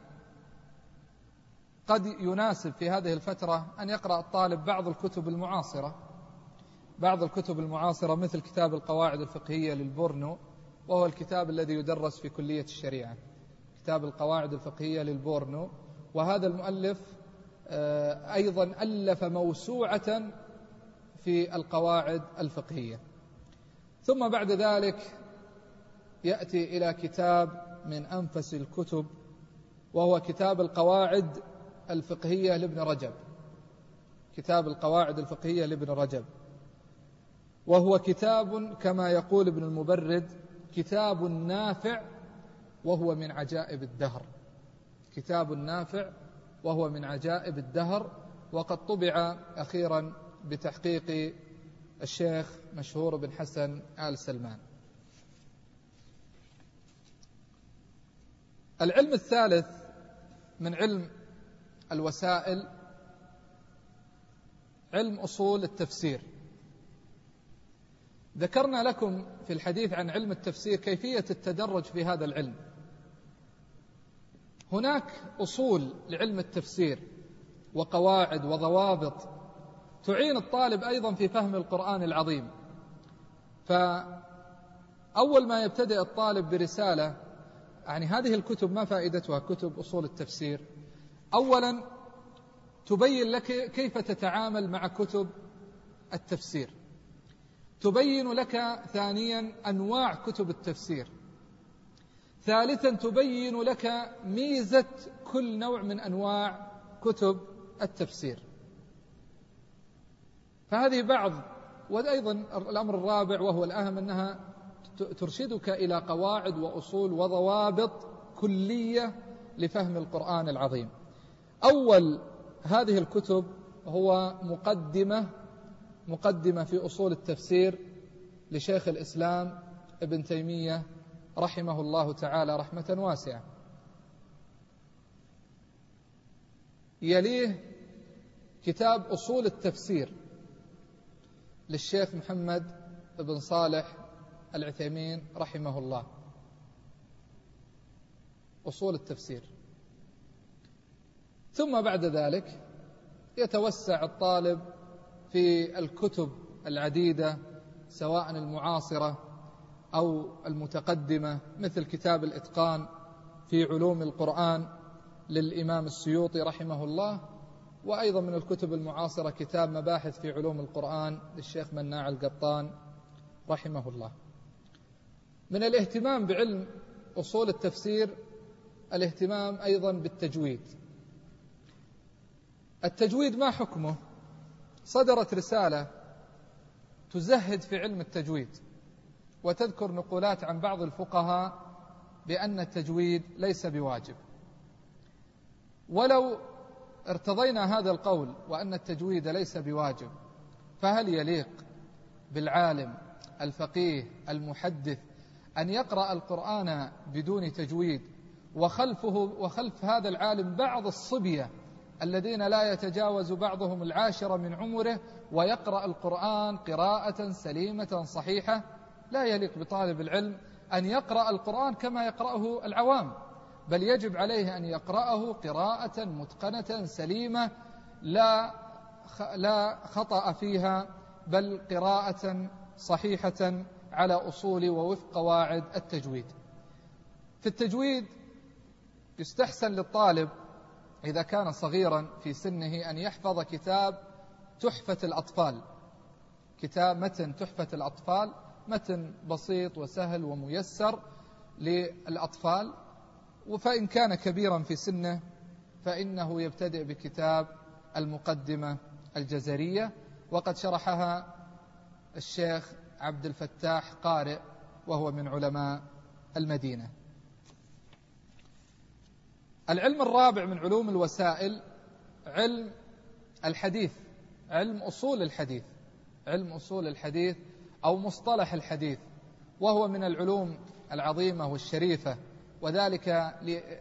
قد يناسب في هذه الفترة أن يقرأ الطالب بعض الكتب المعاصرة بعض الكتب المعاصرة مثل كتاب القواعد الفقهية للبورنو، وهو الكتاب الذي يدرس في كلية الشريعة، كتاب القواعد الفقهية للبورنو. وهذا المؤلف أيضا ألف موسوعة في القواعد الفقهية. ثم بعد ذلك يأتي إلى كتاب من أنفس الكتب، وهو كتاب القواعد الفقهية لابن رجب كتاب القواعد الفقهية لابن رجب وهو كتاب كما يقول ابن المبرد كتاب نافع وهو من عجائب الدهر كتاب نافع وهو من عجائب الدهر وقد طبع أخيرا بتحقيق الشيخ مشهور بن حسن آل سلمان. العلم الثالث من علم الوسائل علم أصول التفسير. ذكرنا لكم في الحديث عن علم التفسير كيفية التدرج في هذا العلم. هناك أصول لعلم التفسير وقواعد وضوابط تعين الطالب أيضا في فهم القرآن العظيم. فأول ما يبتدئ الطالب برسالة، يعني هذه الكتب ما فائدتها كتب أصول التفسير؟ أولا تبين لك كيف تتعامل مع كتب التفسير، تبين لك ثانيا أنواع كتب التفسير، ثالثا تبين لك ميزة كل نوع من أنواع كتب التفسير. فهذه بعض. وأيضا الأمر الرابع وهو الأهم أنها ترشدك إلى قواعد وأصول وضوابط كلية لفهم القرآن العظيم. أول هذه الكتب هو مقدمة مقدمة في أصول التفسير لشيخ الإسلام ابن تيمية رحمه الله تعالى رحمة واسعة. يليه كتاب أصول التفسير للشيخ محمد بن صالح العثيمين رحمه الله، أصول التفسير. ثم بعد ذلك يتوسع الطالب في الكتب العديدة سواء المعاصرة أو المتقدمة، مثل كتاب الإتقان في علوم القرآن للإمام السيوطي رحمه الله، وأيضا من الكتب المعاصرة كتاب مباحث في علوم القرآن للشيخ مناع القطان رحمه الله. من الاهتمام بعلم أصول التفسير الاهتمام أيضا بالتجويد. التجويد ما حكمه؟ صدرت رسالة تزهد في علم التجويد، وتذكر نقولات عن بعض الفقهاء بأن التجويد ليس بواجب. ولو ارتضينا هذا القول وأن التجويد ليس بواجب، فهل يليق بالعالم الفقيه المحدث أن يقرأ القرآن بدون تجويد، وخلفه وخلف هذا العالم بعض الصبية الذين لا يتجاوز بعضهم العاشرة من عمره ويقرأ القرآن قراءة سليمة صحيحة؟ لا يليق بطالب العلم أن يقرأ القرآن كما يقرأه العوام، بل يجب عليه أن يقرأه قراءة متقنة سليمة لا لا خطأ فيها، بل قراءة صحيحة على أصول ووفق قواعد التجويد. في التجويد يستحسن للطالب إذا كان صغيرا في سنه أن يحفظ كتاب تحفة الأطفال، كتاب متن تحفة الأطفال، متن بسيط وسهل وميسر للأطفال. وفإن كان كبيرا في سنه فإنه يبتدئ بكتاب المقدمة الجزرية، وقد شرحها الشيخ عبد الفتاح قارئ وهو من علماء المدينة. العلم الرابع من علوم الوسائل علم الحديث، علم أصول الحديث، علم أصول الحديث أو مصطلح الحديث، وهو من العلوم العظيمة والشريفة، وذلك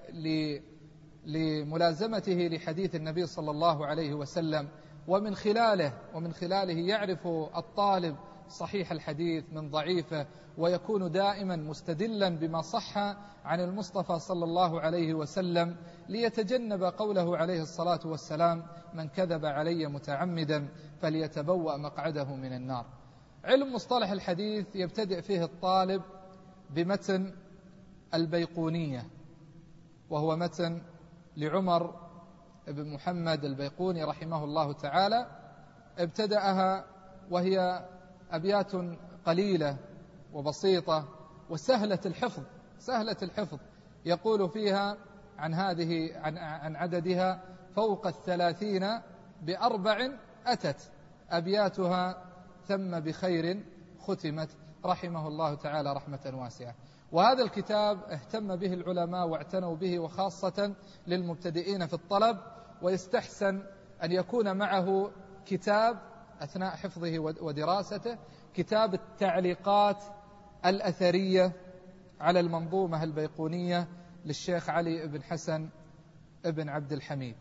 لملازمته لحديث النبي صلى الله عليه وسلم، ومن خلاله ومن خلاله يعرف الطالب صحيح الحديث من ضعيفه، ويكون دائما مستدلا بما صح عن المصطفى صلى الله عليه وسلم، ليتجنب قوله عليه الصلاة والسلام: من كذب علي متعمدا فليتبوأ مقعده من النار. علم مصطلح الحديث يبتدئ فيه الطالب بمتن البيقونية، وهو متن لعمر بن محمد البيقوني رحمه الله تعالى، ابتدأها وهي أبيات قليلة وبسيطة وسهلة الحفظ، سهلة الحفظ. يقول فيها عن هذه عن, عن عددها فوق الثلاثين بأربع أتت أبياتها ثم بخير ختمت، رحمه الله تعالى رحمة واسعة. وهذا الكتاب اهتم به العلماء واعتنوا به، وخاصة للمبتدئين في الطلب، ويستحسن أن يكون معه كتاب أثناء حفظه ودراسته، كتاب التعليقات الأثرية على المنظومة البيقونية للشيخ علي بن حسن بن عبد الحميد.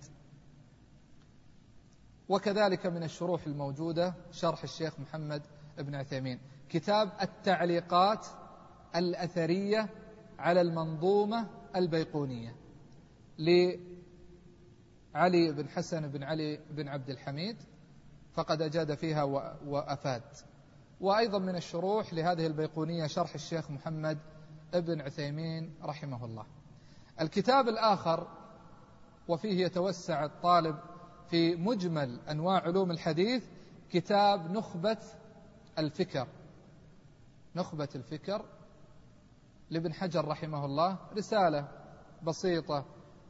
وكذلك من الشروح الموجودة شرح الشيخ محمد بن عثيمين، كتاب التعليقات الأثرية على المنظومة البيقونية لعلي بن حسن بن علي بن عبد الحميد، فقد أجاد فيها وأفاد. وأيضا من الشروح لهذه البيقونية شرح الشيخ محمد بن عثيمين رحمه الله. الكتاب الآخر وفيه يتوسع الطالب في مجمل أنواع علوم الحديث كتاب نخبة الفكر، نخبة الفكر لابن حجر رحمه الله، رسالة بسيطة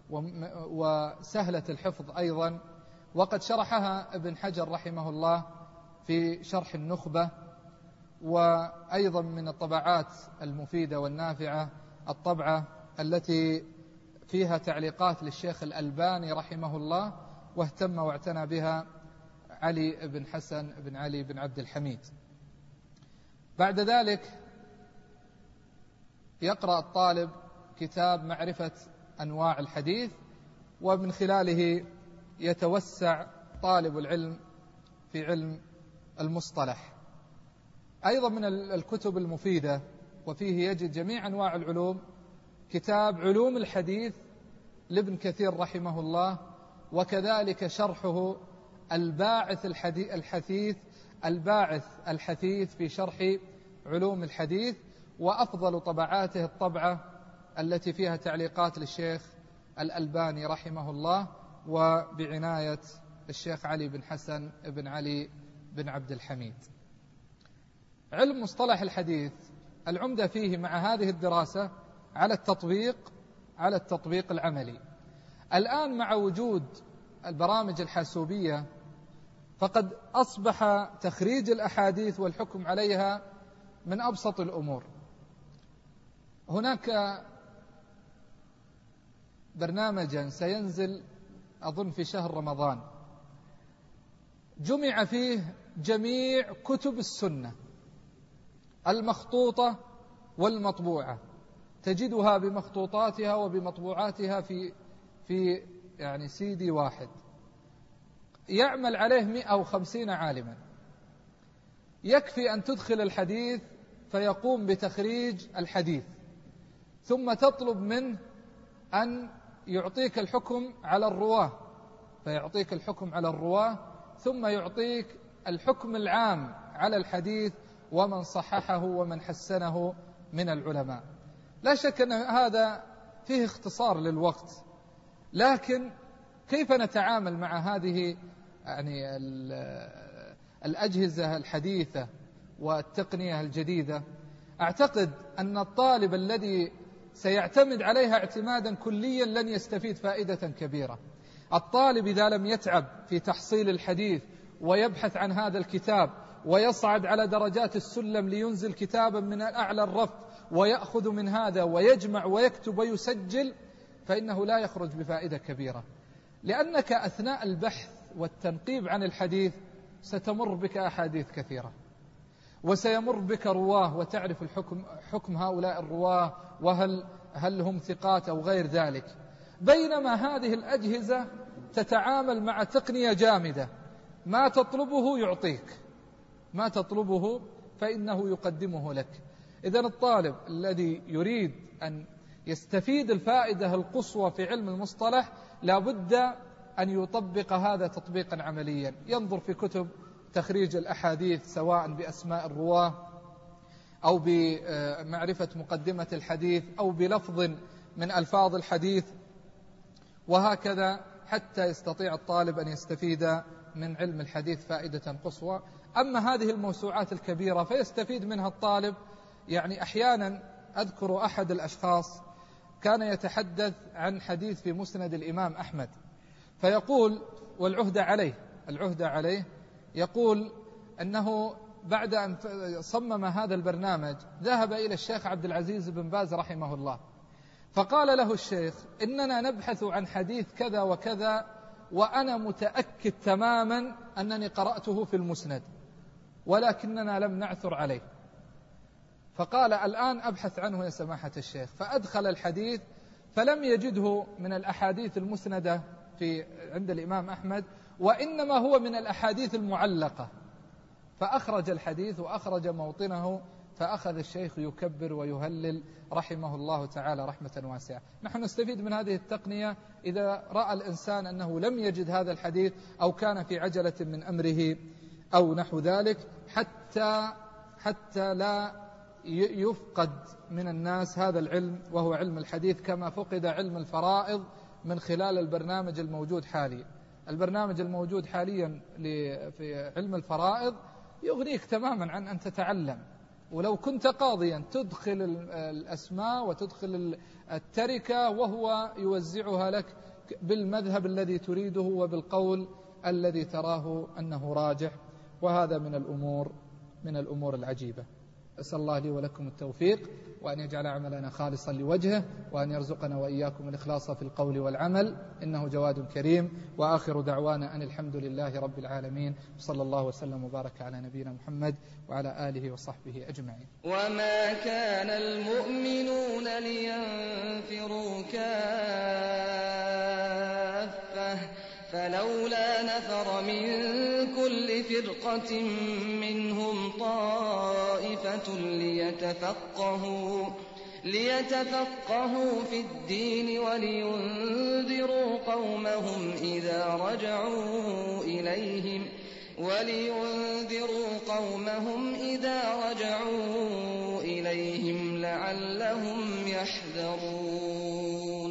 وسهلة الحفظ أيضا، وقد شرحها ابن حجر رحمه الله في شرح النخبة. وأيضا من الطبعات المفيدة والنافعة الطبعة التي فيها تعليقات للشيخ الألباني رحمه الله، واهتم واعتنى بها علي بن حسن بن علي بن عبد الحميد. بعد ذلك يقرأ الطالب كتاب معرفة أنواع الحديث، ومن خلاله يتوسع طالب العلم في علم المصطلح. أيضا من الكتب المفيدة وفيه يجد جميع أنواع العلوم كتاب علوم الحديث لابن كثير رحمه الله، وكذلك شرحه الباعث الحثيث الباعث الحثيث في شرح علوم الحديث. وأفضل طبعاته الطبعة التي فيها تعليقات للشيخ الألباني رحمه الله، وبعناية الشيخ علي بن حسن بن علي بن عبد الحميد. علم مصطلح الحديث العمدة فيه مع هذه الدراسة على التطبيق على التطبيق العملي. الآن مع وجود البرامج الحاسوبية فقد أصبح تخريج الأحاديث والحكم عليها من أبسط الأمور. هناك برنامجا سينزل أظن في شهر رمضان جمع فيه جميع كتب السنة المخطوطة والمطبوعة، تجدها بمخطوطاتها وبمطبوعاتها في في يعني سيدي واحد، يعمل عليه مئة وخمسين عالما. يكفي أن تدخل الحديث فيقوم بتخريج الحديث، ثم تطلب منه أن يعطيك الحكم على الرواه، فيعطيك الحكم على الرواه، ثم يعطيك الحكم العام على الحديث ومن صححه ومن حسنه من العلماء. لا شك أن هذا فيه اختصار للوقت، لكن كيف نتعامل مع هذه يعني الأجهزة الحديثة والتقنية الجديدة؟ أعتقد أن الطالب الذي سيعتمد عليها اعتمادا كليا لن يستفيد فائدة كبيرة. الطالب إذا لم يتعب في تحصيل الحديث ويبحث عن هذا الكتاب ويصعد على درجات السلم لينزل كتابا من أعلى الرف ويأخذ من هذا ويجمع ويكتب ويسجل، فإنه لا يخرج بفائدة كبيرة، لأنك أثناء البحث والتنقيب عن الحديث ستمر بك أحاديث كثيرة، وسيمر بك رواه وتعرف الحكم حكم هؤلاء الرواه، وهل هل هم ثقات أو غير ذلك. بينما هذه الأجهزة تتعامل مع تقنية جامدة، ما تطلبه يعطيك، ما تطلبه فإنه يقدمه لك. إذن الطالب الذي يريد أن يستفيد الفائدة القصوى في علم المصطلح لا بد أن يطبق هذا تطبيقا عمليا، ينظر في كتب تخريج الأحاديث سواء بأسماء الرواه أو بمعرفة مقدمة الحديث أو بلفظ من ألفاظ الحديث، وهكذا حتى يستطيع الطالب أن يستفيد من علم الحديث فائدة قصوى. أما هذه الموسوعات الكبيرة فيستفيد منها الطالب. يعني أحيانا أذكر أحد الأشخاص كان يتحدث عن حديث في مسند الإمام أحمد، فيقول والعهد عليه العهد عليه يقول أنه بعد أن صمم هذا البرنامج ذهب إلى الشيخ عبد العزيز بن باز رحمه الله، فقال له الشيخ: إننا نبحث عن حديث كذا وكذا وأنا متأكد تماما أنني قرأته في المسند ولكننا لم نعثر عليه. فقال: الآن أبحث عنه يا سماحة الشيخ. فأدخل الحديث فلم يجده من الأحاديث المسندة في عند الإمام أحمد، وإنما هو من الأحاديث المعلقة. فأخرج الحديث وأخرج موطنه، فأخذ الشيخ يكبر ويهلل رحمه الله تعالى رحمة واسعة. نحن نستفيد من هذه التقنية إذا رأى الإنسان أنه لم يجد هذا الحديث أو كان في عجلة من أمره أو نحو ذلك، حتى حتى لا يفقد من الناس هذا العلم وهو علم الحديث، كما فقد علم الفرائض من خلال البرنامج الموجود حاليا. البرنامج الموجود حاليا في علم الفرائض يغنيك تماما عن أن تتعلم، ولو كنت قاضيا تدخل الأسماء وتدخل التركة وهو يوزعها لك بالمذهب الذي تريده وبالقول الذي تراه أنه راجح. وهذا من الأمور من الأمور العجيبة. أسأل الله لي ولكم التوفيق، وأن يجعل عملنا خالصا لوجهه، وأن يرزقنا وإياكم الإخلاص في القول والعمل، إنه جواد كريم. وآخر دعوانا أن الحمد لله رب العالمين، صلى الله وسلم وبارك على نبينا محمد وعلى آله وصحبه أجمعين. وما كان المؤمنون لينفروا كافة فلولا نفر من كل فرقة منهم طائفة ليتفقهوا ليتفقهوا في الدين ولينذروا قومهم إذا رجعوا إليهم ولينذروا قومهم إذا رجعوا إليهم لعلهم يحذرون